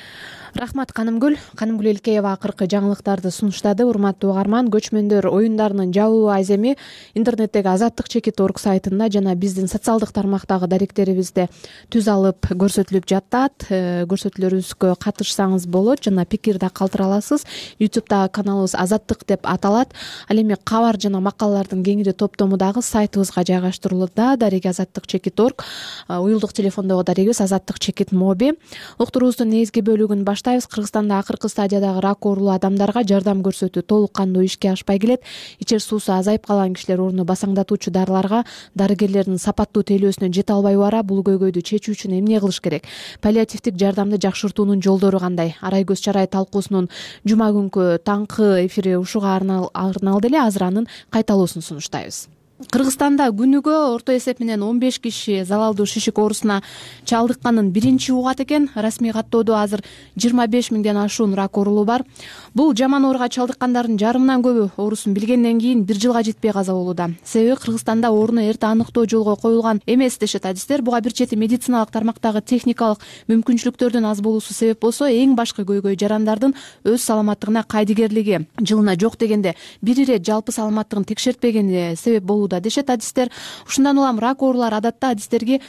A: Рахмат Канымгүл Элкеева акыркы жаңылыктарды сунуштады. Урматтуу угарман, көчмөндөр оюндарынын жабылуу аземи интернеттеги Азаттык.org сайтында жана биздин социалдык тармактагы даректерибизде түз алып көрсөтүлүп жатат. Көрсөтүүлөрүбүзгө катышсаңыз болот жана пикир да калтыра аласыз. YouTube'дагы каналыбыз Азаттык деп аталат. Ал эми кабар жана макалалардын кеңири топтому дагы сайтыбызга жайгаштырылууда. Дареги Азаттык.org, уюлдук телефондогу дарегибиз Азаттык.моби. Уктуруубуздун негизги бөлүгүн баштайбыз. Кыргызстанда акыркы стадиядагы рак оорулуу адамдарга жардам көрсөтүү толук кандуу ишке ашпай келет. Ичер суусу азайып калган кишилер орну басаңдатуучу дарыларга дарыгерлердин сапаттуу тейлөөсүнө жете албай бара. Бул көйгөйдү чечүү үчүн эмне кылыш керек? Паллиативдик жардамды жакшыртуунун жолдору кандай? Арай көз чарай талкуусунун жума күнкү таңкы эфири ушуга арналды эле. Азыр анын кайталоосун сунуштайбыз. Кыргызстанда күнүгө орто эсеп менен 15 киши залалдуу шишик оорусуна чалдыкканын биринчи угат экен. Расмий каттоодо азыр 25 миңден ашуун рак оорулуу бар. Бул жаман ооруга чалдыккандардын жарымынан көбү оорусун билгенден кийин 1 жылга жетпей каза болууда. Себеби Кыргызстанда ооруну эрте аныктоо жолго коюлган эмес дешет адистер. Буга бир чети медициналык тармактагы техникалык мүмкүнчүлүктөрдүн аз болуусу себеп болсо, эң башкы көйгөй жарандардын өз саламаттыгына кайдыгерлиги, жылына жок дегенде бир ирет жалпы саламаттыгын текшертпегени себеп болууда дешет адистер. Ушундан улам рак оорулар адатта адистерге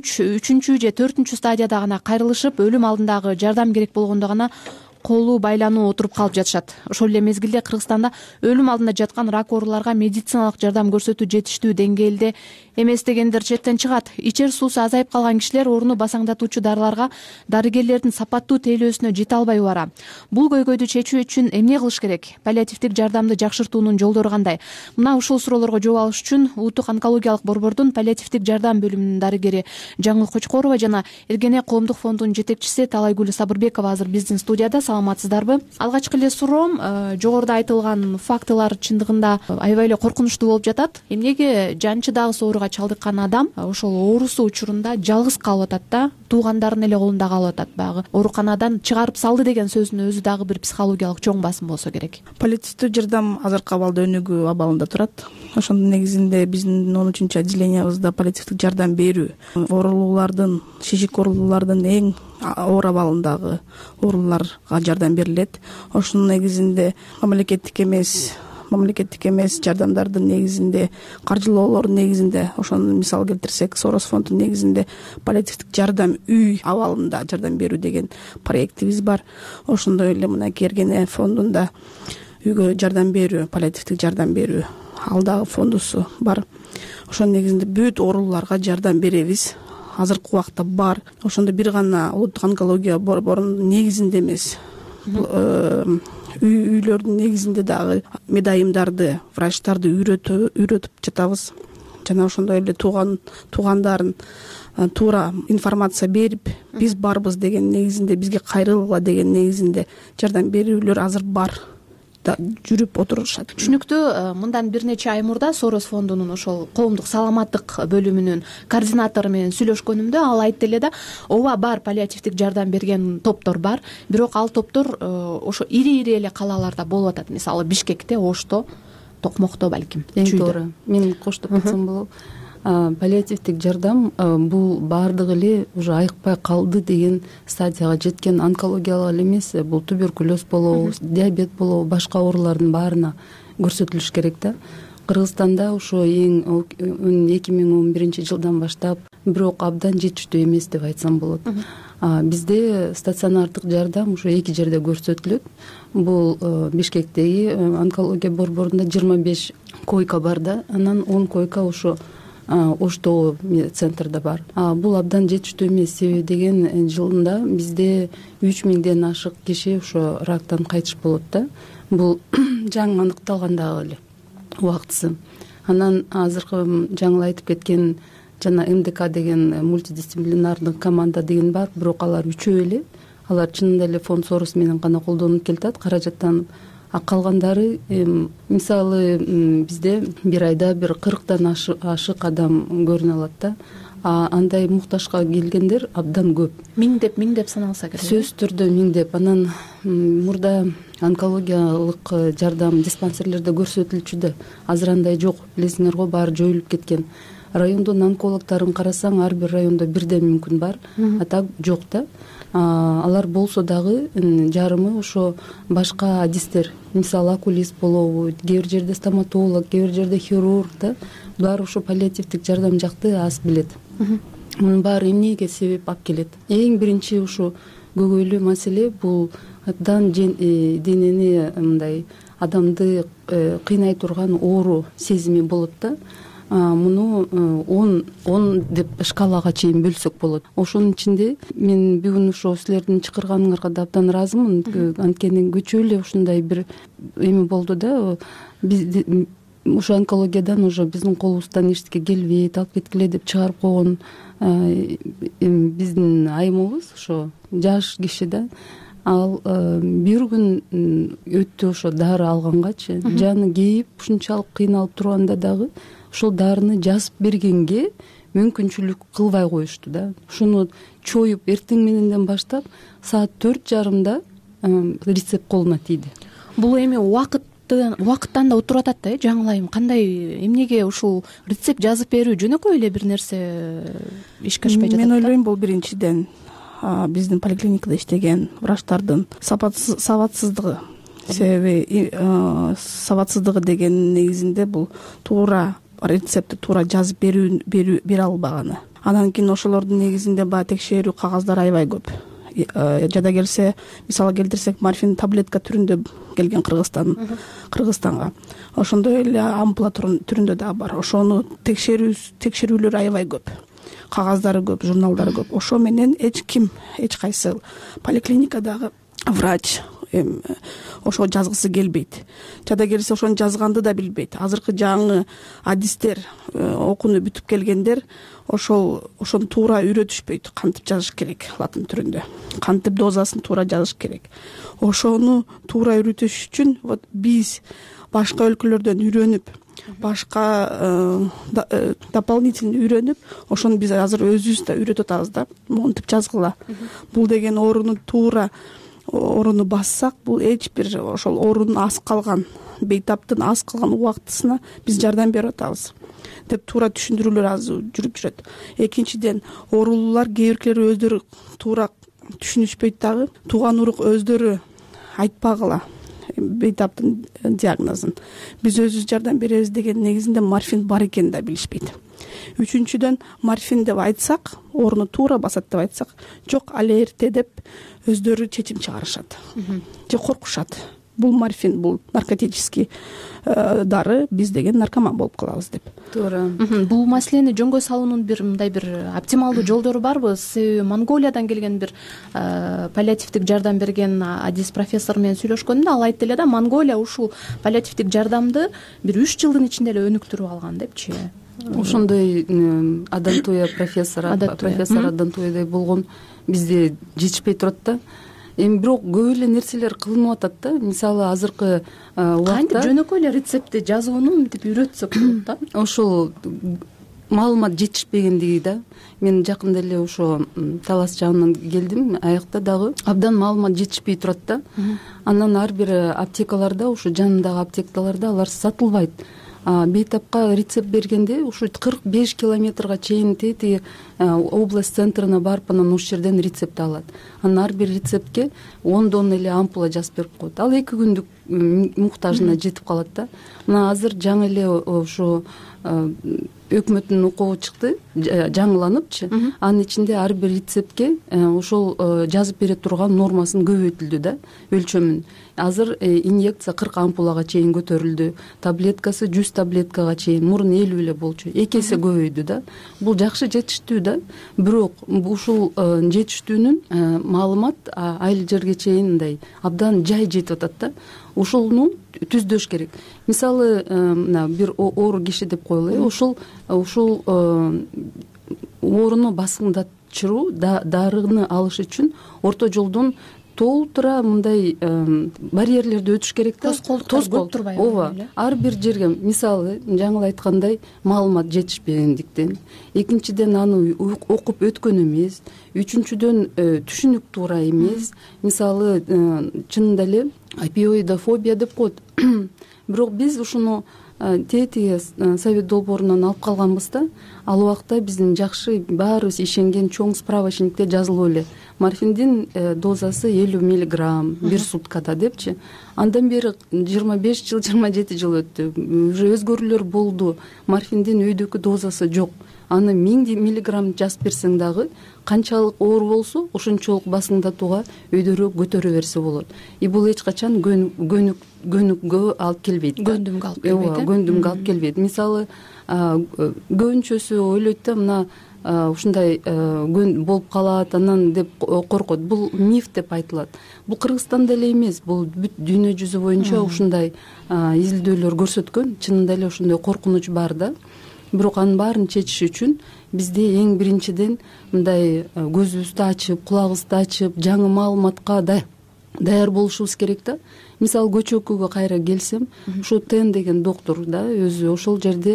A: 3-же 4-чү стадияда гана кайрылышып, өлүм алдындагы жардам керек болгондо гана колу байлануу отуруп калып жатышат. Ошол эле мезгилде Кыргызстанда өлүм алдында жаткан рак ооруларга медициналык жардам көрсөтүү жетиштүү деңгээлде эмес дегендер четтен чыгат. Ичер суусу азайып калган кишилер орну басаңдатуучу дарыларга дарыгерлердин сапаттуу тейлөөсүнө жете албай бара. Бул көйгөйдү чечүү үчүн эмне кылыш керек? Паллиативдик жардамды жакшыртуунун жолдору кандай? Мына ушул суроолорго жооп алыш үчүн улуттук онкологиялык борбордун паллиативдик жардам бөлүмүнүн дарыгери Жаңыл Кочкорова жана Эргене коомдук фондунун жетекчиси Талайгүл Сабырбекова азыр биздин студияда. Саламатсыздарбы? Алгачкы эле суроом, жогоруда айтылган фактылар чындыгында аябай эле коркунучтуу болуп жатат. Эмнеге жанчыдагы ооруга чалдыккан адам ошол оорусу учурунда жалгыз калып атат да, туугандарынын эле колунда калып атат. Баягы ооруканадан чыгарып салды деген сөздүн өзү дагы бир психологиялык чоң басым болсо керек.
H: Паллиативдик жардам азыркы абалда өнүгүү абалында турат. Ошонун негизинде биздин 13-чу отделениябызда паллиативдик жардам берүү оорулуулардын, шишик оорулуулардын эң оор абалындагы ооруларга жардам берилет. Ошонун негизинде мамлекеттик эмес жардамдардын негизинде, каржылоолордун негизинде, ошону мисал келтирсек, Сорос фондунун негизинде паллиативдик жардам үй абалында жардам берүү деген проектибиз бар. Ошондой эле мына Эргене фондунда үйгө жардам берүү, паллиативдик жардам берүү ал дагы фондусу бар. Ошонун негизинде бүт ооруларга жардам беребиз. Азыркы убакта бар. Ошондо бир гана улуттук онкология борборунун негизинде эмес, үйлөрдүн негизинде дагы медайымдарды, врачтарды үйрөтүп жатабыз. Жана ошондой эле туугандарын туура информация берип биз барбыз деген негизинде, бизге кайрылгыла деген негизинде жардам берүүлөр азыр бар да жүрүп отурушат.
A: Түшүнүктүү. Мындан бир нече ай мурда Сорос фондунун ошол коомдук саламаттык бөлүмүнүн координатору менен сүйлөшкөнүмдө ал айтты эле да, ооба бар паллиативдик жардам берген топтор бар, бирок ал топтор ошо ири эле калаларда болуп атат. Мисалы Бишкекте, Ошто, Токмокто балким.
I: Эң туура. Мен коштоп кетсем болот. Паллиативдик жардам бул баардыгы эле уже айыкпай калды деген стадияга жеткен. Онкологиялык эле эмес, бул туберкулез болобу, диабет болобу, башка оорулардын баарына көрсөтүлүш керек да. Кыргызстанда ошо 2011 жылдан баштап, бирок абдан жетиштүү эмес деп айтсам болот. Бизде стационардык жардам ошо 2 жерде көрсөтүлөт. Бул Бишкектеги онкология борборунда 25 койка бар да, анан 10 койка ошо Ошто центрда бар. Бул абдан жетиштүү эмес, себеби деген жылында бизде 3000ден ашык киши ошо рактан кайтыш болот да. Бул жаңы аныкталгандагы эле убактысы. Анан азыркы жаңы айтып кеткен жана МДК деген мультидисциплинардык команда деген бар, бирок алар 3 эле. Алар чынында эле фонд Сорос менен гана колдонуп келатат, каражаттанып. Калгандары, мисалы бизде бир айда бир 40тан ашык адам көрүнө алат да. Андай муктажга келгендер абдан көп.
A: Миңдеп саналса керек.
I: Сөзсүз түрдө миңдеп. Анан мурда онкологиялык жардам диспансерлерде көрсөтүлчү да, азыр андай жок. Билесиңер го, баары жоюлуп кеткен. Райондун онкологдорун карасаң, ар бир райондо бирден мүмкүн бар, а так жок да. Алар болсо дагы жарымы ошо башка адистер, мисалы окулист болобу, кээ бир жерде стоматолог, кээ бир жерде хирург да, булар ошо паллиативдик жардам жакты аз билет. Мунун баары эмнеге себеп алып келет? Эң биринчи ошо көйгөйлүү маселе бул абдан денени мындай адамды кыйнай турган оору сезими болот да. Муну 10 деп шкалага чейин бөлсөк болот. Ошонун ичинде мен бүгүн ошо силердин чакырганыңарга да абдан ыраазымын. Анткени көчө эле ушундай бир эми болду да. Биз ошо онкологиядан уже биздин колубуздан эчтеке келбейт, алып кеткиле деп чыгарып койгон биздин айымыбыз ошо жаш киши да. Ал бир күн өттү ошо дары алгангачы, жаны кейип ушунчалык кыйналып турганда дагы ошол дарыны жазып бергенге мүмкүнчүлүк кылбай коюшту да. Ушуну чоюп эртең мененден баштап саат 4:30 рецепт колуна тийди.
A: Бул эми убакыттан да отуруп атат да, жаңылайым. Кандай, эмнеге ушул рецепт жазып берүү жөнөкөй эле бир нерсе ишке ашпай жатат?
H: Мен ойлойм, бул биринчиден биздин поликлиникада иштеген врачтардын сабатсыздыгы. Себеби сабатсыздыгы деген негизинде бул туура рецептти туура жазып бере албаганы. Анан кийин ошолордун негизинде баягы текшерүү кагаздары аябай көп. Жада келсе, мисалы келтирсек, морфин таблетка түрүндө келген Кыргызстанга. Ошондой эле ампула түрүндө да бар. Ошону текшерүүлөр аябай көп. Кагаздары көп, журналдары көп. Ошо менен эч кайсы поликлиникадагы врач ошо жазгысы келбейт. Жада келсе ошону жазганды да билбейт. Азыркы жаңы адистер, окууну бүтүп келгендер ошону туура үйрөтүшпөйт. Кантип жазыш керек латын түрүндө, кантип дозасын туура жазыш керек. Ошону туура үйрөтүш үчүн вот биз башка өлкөлөрдөн үйрөнүп, башка дополнительный үйрөнүп, ошону биз азыр өзүбүз да үйрөтүп атабыз да. Монтип жазгыла. Бул деген ооруну бассак, бул эч бир ошол оорунун аз калган, бейтаптын аз калган убактысына биз жардам берип атабыз деп туура түшүндүрүүлөр аз жүрүп жүрөт. Экинчиден, оорулуулар кээ биркилери өздөрү туура түшүнүшпөйт дагы, тууган урук өздөрү айтпагыла бейтаптын диагнозун. Биз өзүбүз жардам беребиз деген негизинде морфин бар экенин да билишпейт. Үчүнчүдөн, морфин деп айтсак, ооруну туура басат деп айтсак, жок, ал эрте деп өздөрү чечим чыгарышат же коркушат. Бул морфин, бул наркотический дары, биз деген наркоман болуп калабыз деп.
I: Туура.
A: Бул маселени жөнгө салуунун мындай бир оптималдуу жолдору барбы? Себеби Монголиядан келген бир паллиативдик жардам берген адис профессор менен сүйлөшкөндө ал айтты эле да, Монголия ушул паллиативдик жардамды бир 3 жылдын ичинде эле өнүктүрүп алган депчи.
I: ошондой Адантуя профессор Адантуядай болгон бизде жетишпей турат да. Эми бирок көп эле нерселер кылынып атат да. Мисалы азыркы убакта
H: жөнөкөй эле рецептти жазууну мынтип үйрөтсөк болот да.
I: Ошол маалымат жетишпегендиги да. Мен жакында эле ошо Талас жагынан келдим. Аякта дагы абдан маалымат жетишпей турат да. Анан ар бир аптекаларда, ошо жанындагы аптекаларда алар сатылбайт. Бейтапка рецепт бергенде ушу 45 километрга чейин тетиги область центрына барып анан ошол жерден рецепт алат. Анан ар бир рецептке 10 донна эле ампула жазып берип коет. Ал 2 күндүк муктажына жетип калат да. Мына азыр жаңы эле ошо өкмөттүн укугу чыкты, жаңыланыпчы. Анын ичинде ар бир рецептке ошол жазып бере турган нормасын көбөйтүлдү да, өлчөмүн. Азыр инъекция 40 ампулага чейин көтөрүлдү, таблеткасы 100 таблеткага чейин, мурун 50 эле болчу, 2 эсе көбөйдү да. Бул жакшы жетиштүү да. Бирок ушул жетиштүүнүн маалымат айыл жерге чейин мындай абдан жай жетип атат да. Ушуну түздөш керек. Мисалы, мына бир оору киши деп коелу, ушул ооруну басыңдатчыруу дарыны алыш үчүн орто жолдон толтура мындай барьерлерди өтүш керек да.
H: Тоскоолдуктар көп турбайбы?
I: Ооба. Ар бир жерге, мисалы, жаңы айткандай, маалымат жетишпегендиктен, экинчиден аны окуп өткөн эмес, үчүнчүдөн түшүнүк туура эмес. Мисалы, чынында эле опиоидофобия деп коет. Бирок биз ушуну тетиги совет долбоорунан алып калганбыз да. Ал убакта биздин жакшы баарыбыз ишенген чоң справочникте жазылып эле морфиндин дозасы 50 миллиграмм бир суткада депчи. Андан бери 25 жыл, 27 жыл өттү. Уже өзгөрүүлөр болду. Морфиндин өйдөкү дозасы жок. Аны 1000 миллиграмм жазып берсең дагы канчалык оор болсо, ошончолук басыңдатууга өйдөрөөк көтөрө берсе болот. Бул эч качан көнүккө алып келбейт.
H: Көндүмгө алып келбейт.
I: Көндүмгө алып келбейт. Мисалы, көбүнчөсү ойлойт да, мына ушундай болуп калат анан деп коркот. Бул миф деп айтылат. Бул Кыргызстанда эле эмес, бул бүт дүйнө жүзү боюнча ушундай изилдөөлөр көрсөткөн. Чынында эле ошондой коркунуч бар да. Бирок анын баарын чечиш үчүн бизде эң биринчиден мындай көзүбүздү ачып, кулагыбызды ачып, жаңы маалыматка даяр болушубуз керек да. Мисалы, көчөкүгө кайра келсем, ушу Тен деген доктор да, өзү ошол жерде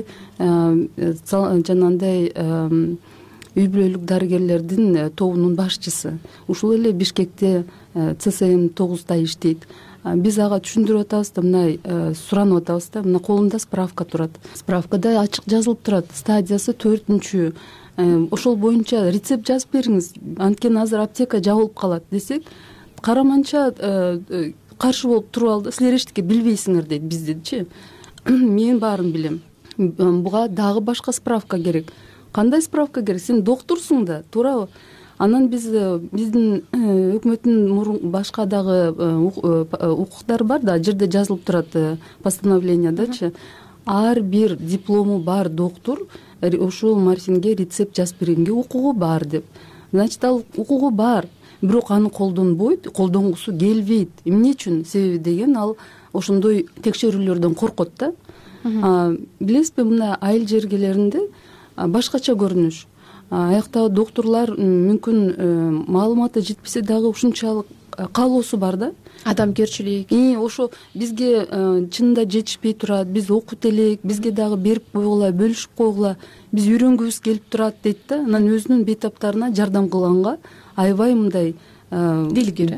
I: жанагындай үй бүлөлүк дарыгерлердин тобунун башчысы. Ушул эле Бишкекте ЦСМ 9да иштейт. Биз ага түшүндүрүп атабыз да, мына суранып атабыз да, мына колунда справка турат. Справкада ачык жазылып турат, стадиясы 4-чү. Ошол боюнча рецепт жазып бериңиз. Анткени азыр аптека жабылып калат десек, караманча каршы болуп туруп алды. Силер эчтеке билбейсиңер дейт биздичи. Мен баарын билем. Буга дагы башка справка керек. Кандай справка керек? Сен докторсуң да, туурабы? Анан биздин өкмөттүн башка дагы укуктары бар да, жерде жазылып турат постановлениядачы. Ар бир диплому бар доктор ушул морфинге рецепт жазып бергенге укугу бар деп. Значит, ал укугу бар, бирок аны колдонбойт, колдонгусу келбейт. Эмне үчүн? Себеби деген ал ошондой текшерүүлөрдөн коркот да. Билесизби, мына айыл жергелеринде башкача көрүнүш. Аякта докторлар мүмкүн маалыматы жетпесе дагы ушунчалык каалоосу бар да.
H: Адамгерчилик.
I: Ошо бизге чынында жетишпей турат, биз окут элек, бизге дагы берип койгула, бөлүшүп койгула, биз үйрөнгүбүз келип турат дейт да. Анан өзүнүн бейтаптарына жардам кылганга аябай мындай
H: дилгир.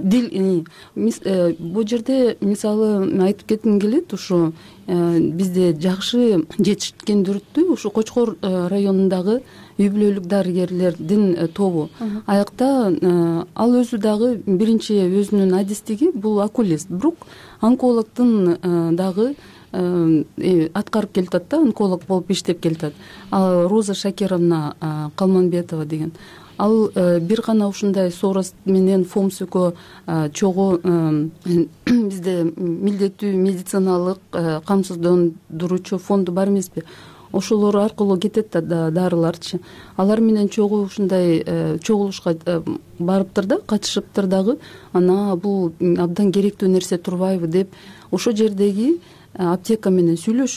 I: Бул жерде мисалы айтып кетким келет, ушу бизде жакшы жетишкендирди ушу Кочкор районундагы үй бүлөлүк дарыгерлердин тобу. Аякта ал өзү дагы биринчи өзүнүн адистиги бул окулист, бирок онкологдун дагы аткарып келатат да, онколог болуп иштеп келатат. Ал Роза Шакировна Калманбетова деген. Ал бир гана ушундай Сорос менен ФОМСК чогуу бизде милдеттүү медициналык камсыздандыруучу фонду бар эмеспи? Ошолор аркылуу кетет да дарыларчы. Алар менен чогуу ушундай чогулушка барыптыр да, катышыптыр дагы. Ана бул абдан керектүү нерсе турбайбы деп ошо жердеги аптека менен сүйлөшүп,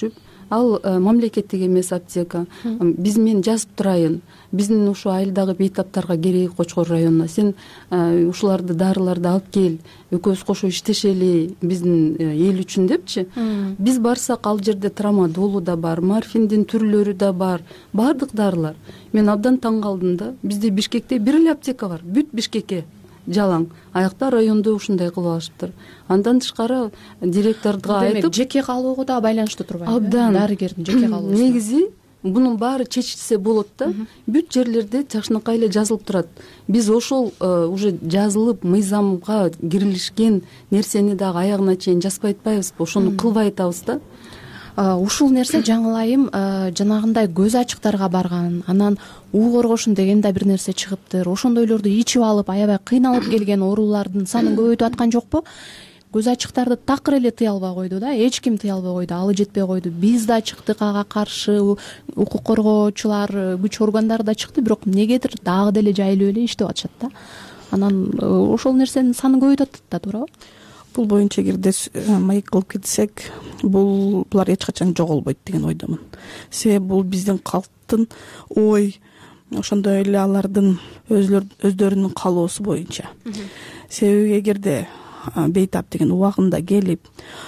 I: ал мамлекеттик эмес аптека. Биз менен жазып турайын, биздин ушу айылдагы бейтаптарга кереги Кочкор районуна, сен ушуларды дарыларды алып кел, экөөбүз кошо иштешели биздин эл үчүн депчи. Биз барсак ал жерде трамадолу да бар, морфиндин түрлөрү да бар, баардык дарылар. Мен абдан таң калдым да. Бизде Бишкекте бир эле аптека бар, бүт Бишкекке жалаң. Аякта райондо ушундай кылып алышыптыр. Андан тышкары директорго айтып,
A: демек жеке калууга да байланыштуу турбайбы?
I: Абдан.
A: Дарыгердин жеке калуусу.
I: Негизи бунун баары чечилсе болот да. Бүт жерлерде жакшынакай эле жазылып турат. Биз ошол уже жазылып мыйзамга кирилишкен нерсени дагы аягына чейин жазбай атпайбызбы? Ошону кылбай атабыз да.
A: Ушул нерсе жаңылайым, жанагындай көз ачыктарга барган, анан уу коргошун деген да бир нерсе чыгыптыр. Ошондойлорду ичип алып, аябай кыйналып келген оорулардын санын көбөйтүп аткан жокпу? Көз ачыктарды такыр эле тыя албай койду да, эч ким тыя албай койду, алы жетпей койду. Биз да чыктык ага каршы, укук коргоочулар, күч органдары да чыкты, бирок эмнегедир дагы деле жайылып эле иштеп атышат да. Анан ошол нерсенин санын көбөйтүп атат да, туурабы?
H: Бул боюнча эгерде маек кылып кетсек, булар эч качан жоголбойт деген ойдомун. Себеби бул биздин калктын ой, ошондой эле алардын өздөрүнүн каалоосу боюнча. Себеби эгерде бейтап деген убагында келип,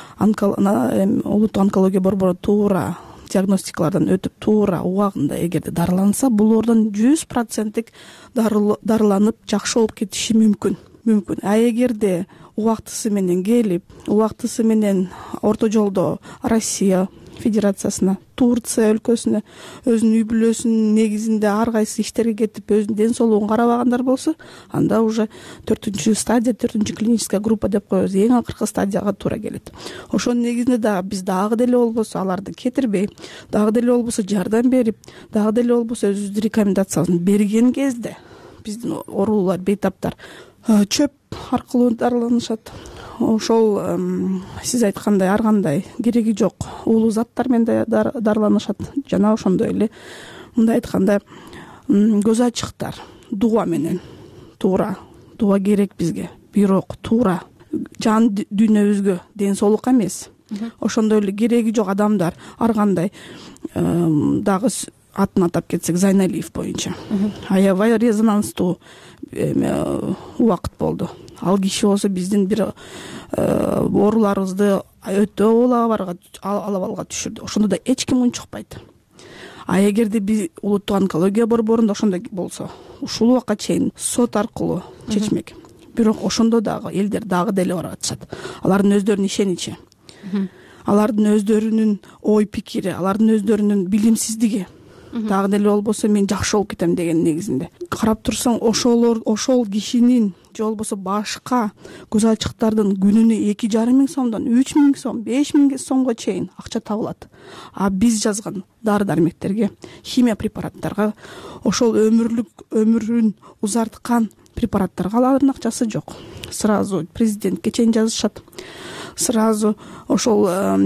H: улуттук онкология борбору туура диагностикалардан өтүп, туура убагында эгерде дарыланса, булордон 100% дарыланып жакшы болуп кетиши мүмкүн. А эгерде убактысы менен келип, убактысы менен орто жолдо Россия Федерациясына, Турция өлкөсүнө, өзүнүн үй бүлөсүнүн негизинде ар кайсы иштерге кетип, өзүнүн ден соолугун карабагандар болсо, анда уже 4-чү стадия, 4-чү клиническая группа деп коебуз, эң акыркы стадияга туура келет. Ошонун негизинде дагы биз дагы деле болбосо аларды кетирбей, дагы деле болбосо жардам берип, дагы деле болбосо өзүбүздүн рекомендациясын берген кезде биздин оорулуулар, бейтаптар чөп аркылуу дарыланышат. Ошол сиз айткандай ар кандай кереги жок уулуу заттар менен дарыланышат. Жана ошондой эле мындай айтканда көз ачыктар дуа менен туура, дуа керек бизге, бирок туура жан дүйнөбүзгө ден соолук эмес. Ошондой эле кереги жок адамдар ар кандай дагы атын атап кетсек, Зайналиев боюнча аябай резонанстуу убакыт болду. Ал киши болсо биздин бир ооруларыбызды өтө алабарга түшүрдү. Ошондо да эч ким унчукпайт. А эгерде биз улуттук онкология борборунда ошондой болсо, ушул убакка чейин сот аркылуу чечмек. Бирок ошондо дагы элдер дагы деле барып атышат. Алардын өздөрүнүн ишеничи, алардын өздөрүнүн ой пикири, алардын өздөрүнүн билимсиздиги дагы деле болбосо мен жакшы болуп кетем деген негизинде. Карап турсаң, ошол кишинин же болбосо башка көз ачыктардын күнүнө 2,5 миң сомдон 3 миң сом, 5 миң сомго чейин акча табылат. А биз жазган дары дармектерге, химия препараттарга, ошол өмүрүн узарткан препараттарга алардын акчасы жок. Сразу президентке чейин жазышат. Сразу ошол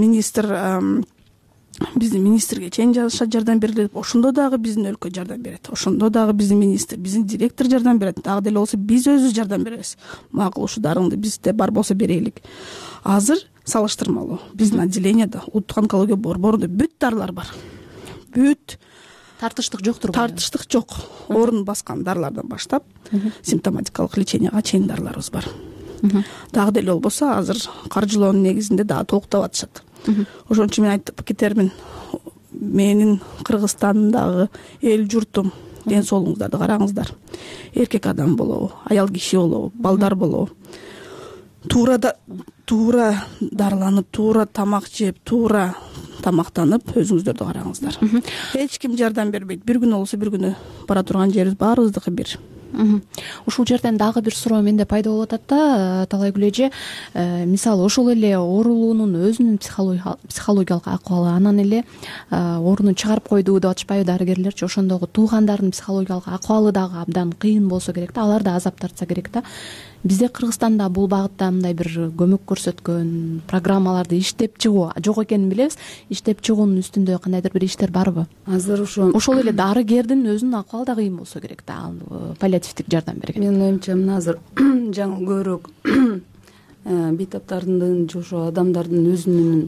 H: биздин министрге чейин жазышат, жардам берилет. Ошондо дагы биздин өлкө жардам берет. Ошондо дагы биздин министр, биздин директор жардам берет. Дагы деле болсо биз өзүбүз жардам беребиз. Макул, ушу дарыңды бизде бар болсо берелик. Азыр салыштырмалуу биздин отделениеде, улуттук онкология борборунда бүт дарылар бар. Бүт
A: тартыштык жоктур.
H: Тартыштык жок. Орун баскан дарылардан баштап симптоматикалык леченияга чейин дарыларыбыз бар. Дагы деле болбосо азыр каржылоонун негизинде дагы толуктап атышат. Ошон үчүн мен айтып кетермин, менин Кыргызстандагы эл журтум, ден соолугуңуздарды караңыздар. Эркек адам болобу, аял киши болобу, балдар болобу, туура дарыланып, туура тамак жеп, туура тамактанып өзүңүздөрдү караңыздар. Эч ким жардам бербейт. Бир күн болсо бир күнү бара турган жерибиз баарыбыздыкы бир.
A: Ушул жерден дагы бир суроо менде пайда болуп атат да, Талайгүл эже. Мисалы ошол эле оорулуунун өзүнүн психологиялык акыбалы, анан эле оорууну чыгарып койду деп атышпайбы дарыгерлерчи? Ошондогу туугандардын психологиялык акыбалы дагы абдан кыйын болсо керек да, алар да азап тартса керек да. Бизде Кыргызстанда бул багытта мындай бир көмөк көрсөткөн программаларды иштеп чыгуу жок экенин билебиз. Иштеп чыгуунун үстүндө кандайдыр бир иштер барбы?
I: Азыр
A: ошол эле дарыгердин өзүнүн акыбалы да кыйын болсо керек да, паллиативдик жардам берген.
I: Менин оюмча мына азыр жаңы көбүрөөк бейтаптардын же ошо адамдардын өзүнүн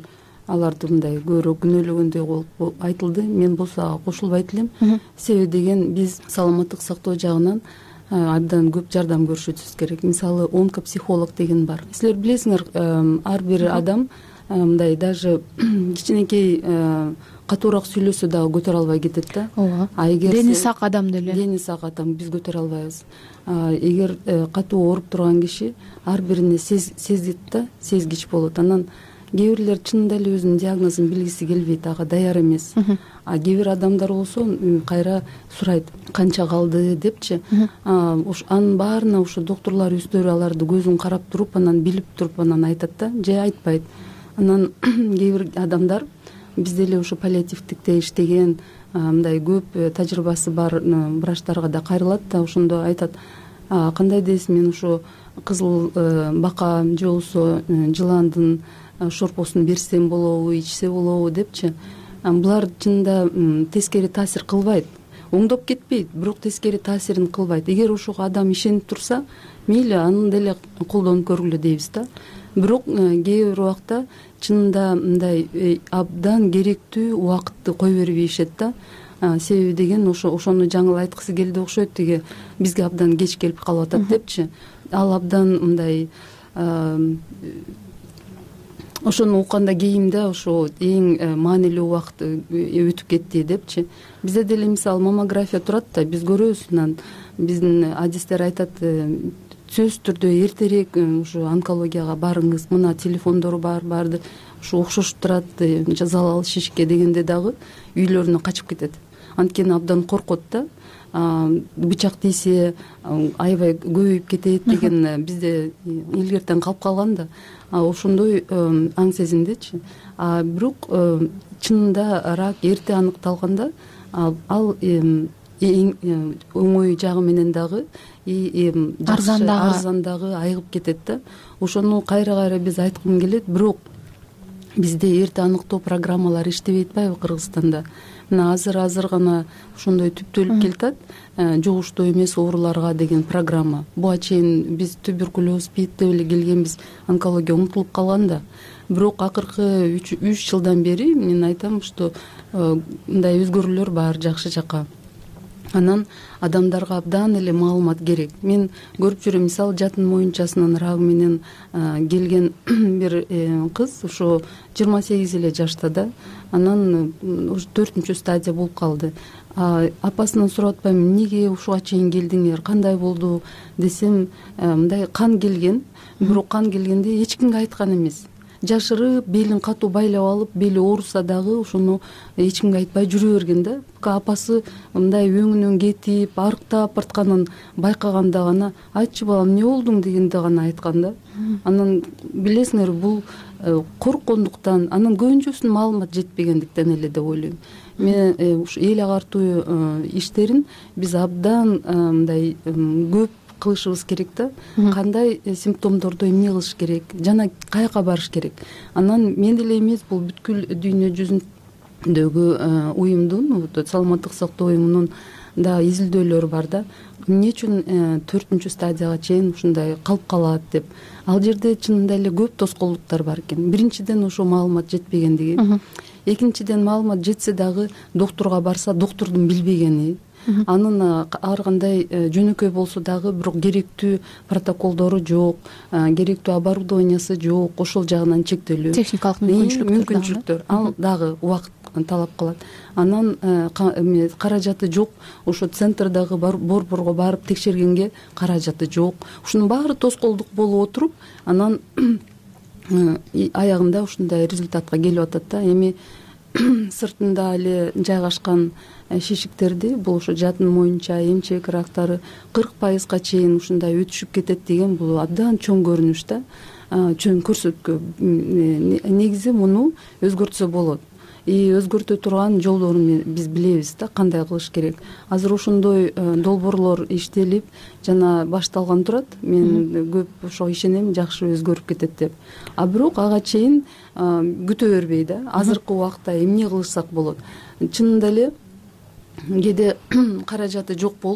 I: аларды мындай көбүрөөк күнөөлөгөндөй болуп айтылды. Мен болсо ага кошулбайт элем. Себеби деген биз саламаттык сактоо жагынан абдан көп жардам көрүшүбүз керек. Мисалы онкопсихолог деген бар. Силер билесиңер, ар бир адам мындай даже кичинекей катуураак сүйлөсө дагы көтөрө албай кетет да.
A: ооба. Дени сак адам деле.
I: Дени сак адам биз көтөрө албайбыз. Эгер катуу ооруп турган киши ар бирине сезет да, сезгич болот. Анан кээ бирлер чынында эле өзүнүн диагнозун билгиси келбейт, ага даяр эмес. Кээ бир адамдар болсо кайра сурайт, канча калды депчи. Анын баарына ушу доктурлар өздөрү аларды көзүн карап туруп, анан билип туруп анан айтат да, же айтпайт. Анан кээ бир адамдар бизде эле ушу паллиативдикте иштеген мындай көп тажрыйбасы бар врачтарга да кайрылат да, ошондо айтат: кандай дейсиз, мен ушу кызыл бака же болбосо жыландын шорпосун берсем болобу, ичсе болобу депчи. Булар чынында тескери таасир кылбайт, оңдоп кетпейт, бирок тескери таасирин кылбайт. Эгер ошого адам ишенип турса, мейли аны деле колдонуп көргүлө дейбиз да. Бирок кээ бир убакта чынында мындай абдан керектүү убакытты кое бербейишет да. Себеби деген ошону жаңы айткысы келди окшойт, тиги бизге абдан кеч келип калып атат депчи. Ал абдан мындай ошону укканда кийимде ошо эң маанилүү убакыт өтүп кетти депчи. Бизде деле мисалы маммография турат да, биз көрөбүз. Анан биздин адистер айтат: сөзсүз түрдө эртерээк ушу онкологияга барыңыз, мына телефондору бар, баарды ушу окшошуп турат, залал шишке дегенде дагы үйлөрүнө качып кетет. Анткени абдан коркот да, бычак тийсе аябай көбөйүп кетет деген бизде илгертен калып калган да. Ошондой аң сезимдечи. Бирок чынында рак эрте аныкталганда ал эң оңой жагы менен дагы арзан дагы айыгып кетет да. Ошону кайра биз айткым келет. Бирок бизде эрте аныктоо программалары иштебей атпайбы Кыргызстанда? Мына азыр гана ошондой түптөлүп келатат, жугуштуу эмес ооруларга деген программа. Буга чейин биз туберкулез, СПИД деп эле келгенбиз, онкология унутулуп калган да. Бирок акыркы 3 жылдан бери мен айтам, что мындай өзгөрүүлөр бар жакшы жакка. Анан адамдарга абдан эле маалымат керек. Мен көрүп жүрөм, мисалы жатын моюнчасынын рагы менен келген бир кыз ошо 28 эле жашта да. Анан ушу 4-чү стадия болуп калды. Апасынан сурап атпайм, эмнеге ушуга чейин келдиңер, кандай болду десем, мындай кан келген. Бирок кан келгенде эч кимге айткан эмес. Жашырып, белин катуу байлап алып, бели ооруса дагы ошону эч кимге айтпай жүрө берген да. Апасы мындай өңүнөн кетип, арыктап бартканын байкаганда гана: айтчы балам, эмне болдуң дегенде гана айткан да. Анан билесиңер, бул корккондуктан, анан көбүнчөсүнүн маалымат жетпегендиктен эле деп ойлойм. Мен ушу эл агартуу иштерин биз абдан мындай көп кылышыбыз керек да. Кандай симптомдордо эмне кылыш керек, жана каяка барыш керек. Анан мен деле эмес, бул бүткүл дүйнө жүзүндөгү уюмдун, саламаттык сактоо уюмунун да изилдөөлөрү бар да. Эмне үчүн 4-чү стадияга чейин ушундай калып калат деп. Ал жерде чынында эле көп тоскоолдуктар бар экен. Биринчиден ошо маалымат жетпегендиги. Экинчиден маалымат жетсе дагы доктурга барса, доктурдун билбегени. Анын ар кандай жөнөкөй болсо дагы бирок керектүү протоколдору жок, керектүү оборудованиясы жок, ошол жагынан чектелүү.
A: Техникалык
I: мүмкүнчүлүктөр ал дагы убакыт талап кылат. Анан каражаты жок. Ошо центрдагы борборго барып текшергенге каражаты жок. Ушунун баары тоскоолдук болуп отуруп, анан аягында ушундай результатка келип атат да. Эми сыртында эле жайгашкан шишиктерди, бул ошо жатын моюнча, эмчек рактары 40% чейин ушундай өтүшүп кетет деген, бул абдан чоң көрүнүш да, чоң көрсөткө. Негизи муну өзгөртсө болот. Өзгөртө турган жолдорун биз билебиз да, кандай кылыш керек. Азыр ошондой долбоорлор иштелип жана башталган турат. Мен көп ошого ишенем, жакшы өзгөрүп кетет деп. Бирок ага чейин күтө бербей да, азыркы убакта эмне кылышсак болот. Чынында эле кээде каражаты жок болуп,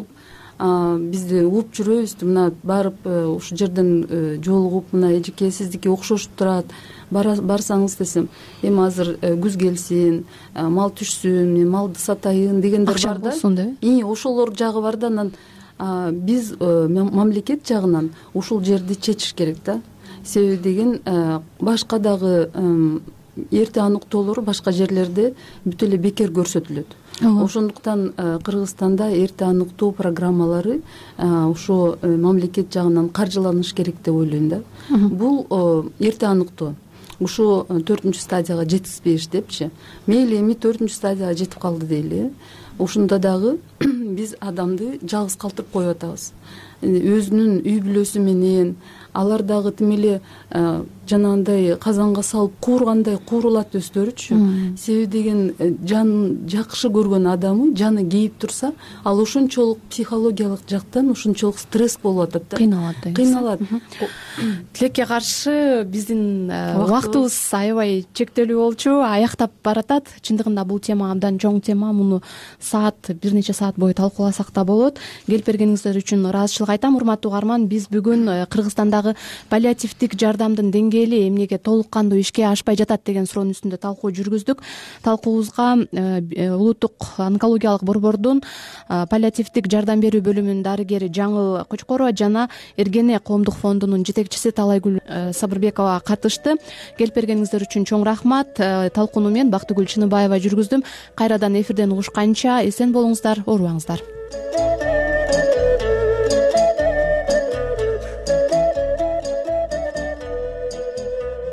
I: бизди угуп жүрөбүз, мына барып ушул жерден жолугуп, мына эжеке сиздики окшошуп турат, барсаңыз десем, эми азыр күз келсин, мал түшсүн, малды сатайын дегендер бар да.
A: Акча болсун деп.
I: Ошолор жагы бар да. Анан биз мамлекет жагынан ушул жерди чечиш керек да. Себеби деген башка дагы эрте аныктоолору башка жерлерде бүт эле бекер көрсөтүлөт. Ошондуктан Кыргызстанда эрте аныктоо программалары ошо мамлекет жагынан каржыланыш керек деп ойлойм да. Бул эрте аныктоо ушу 4 стадияга жеткизбеш депчи. Мейли эми 4 стадияга жетип калды дейли. Ошондо дагы биз адамды жалгыз калтырып коюп атабыз. Өзүнүн үй бүлөсү менен алар дагы тим эле жанагындай казанга салып куургандай куурулат өздөрүчү. Себеби деген жанын жакшы көргөн адамы жаны кейип турса, ал ошончолук психологиялык жактан ошончолук стресс болуп атат да. Кыйналат.
A: Тилекке каршы биздин убактыбыз аябай чектелүү болчу, аяктап баратат. Чындыгында бул тема абдан чоң тема. Муну бир нече саат бою талкууласак да болот. Келип бергениңиздер үчүн ыраазычылык айтам. Урматтуу угарман, биз бүгүн Кыргызстандагы паллиативдик жардамдын деңгээли эмнеге толук кандуу ишке ашпай жатат деген суроонун үстүндө талкуу жүргүздүк. Талкуубузга улуттук онкологиялык борбордун паллиативдик жардам берүү бөлүмүнүн дарыгери Жаңыл Кочкорова жана Эргене коомдук фондунун жетекчиси Талайгүл Сабырбекова катышты. Келип бергениңиздер үчүн чоң рахмат. Талкууну мен Бактыгүл Чыныбаева жүргүздүм. Кайрадан эфирден угушканча эсен болуңуздар, оорубаңыздар.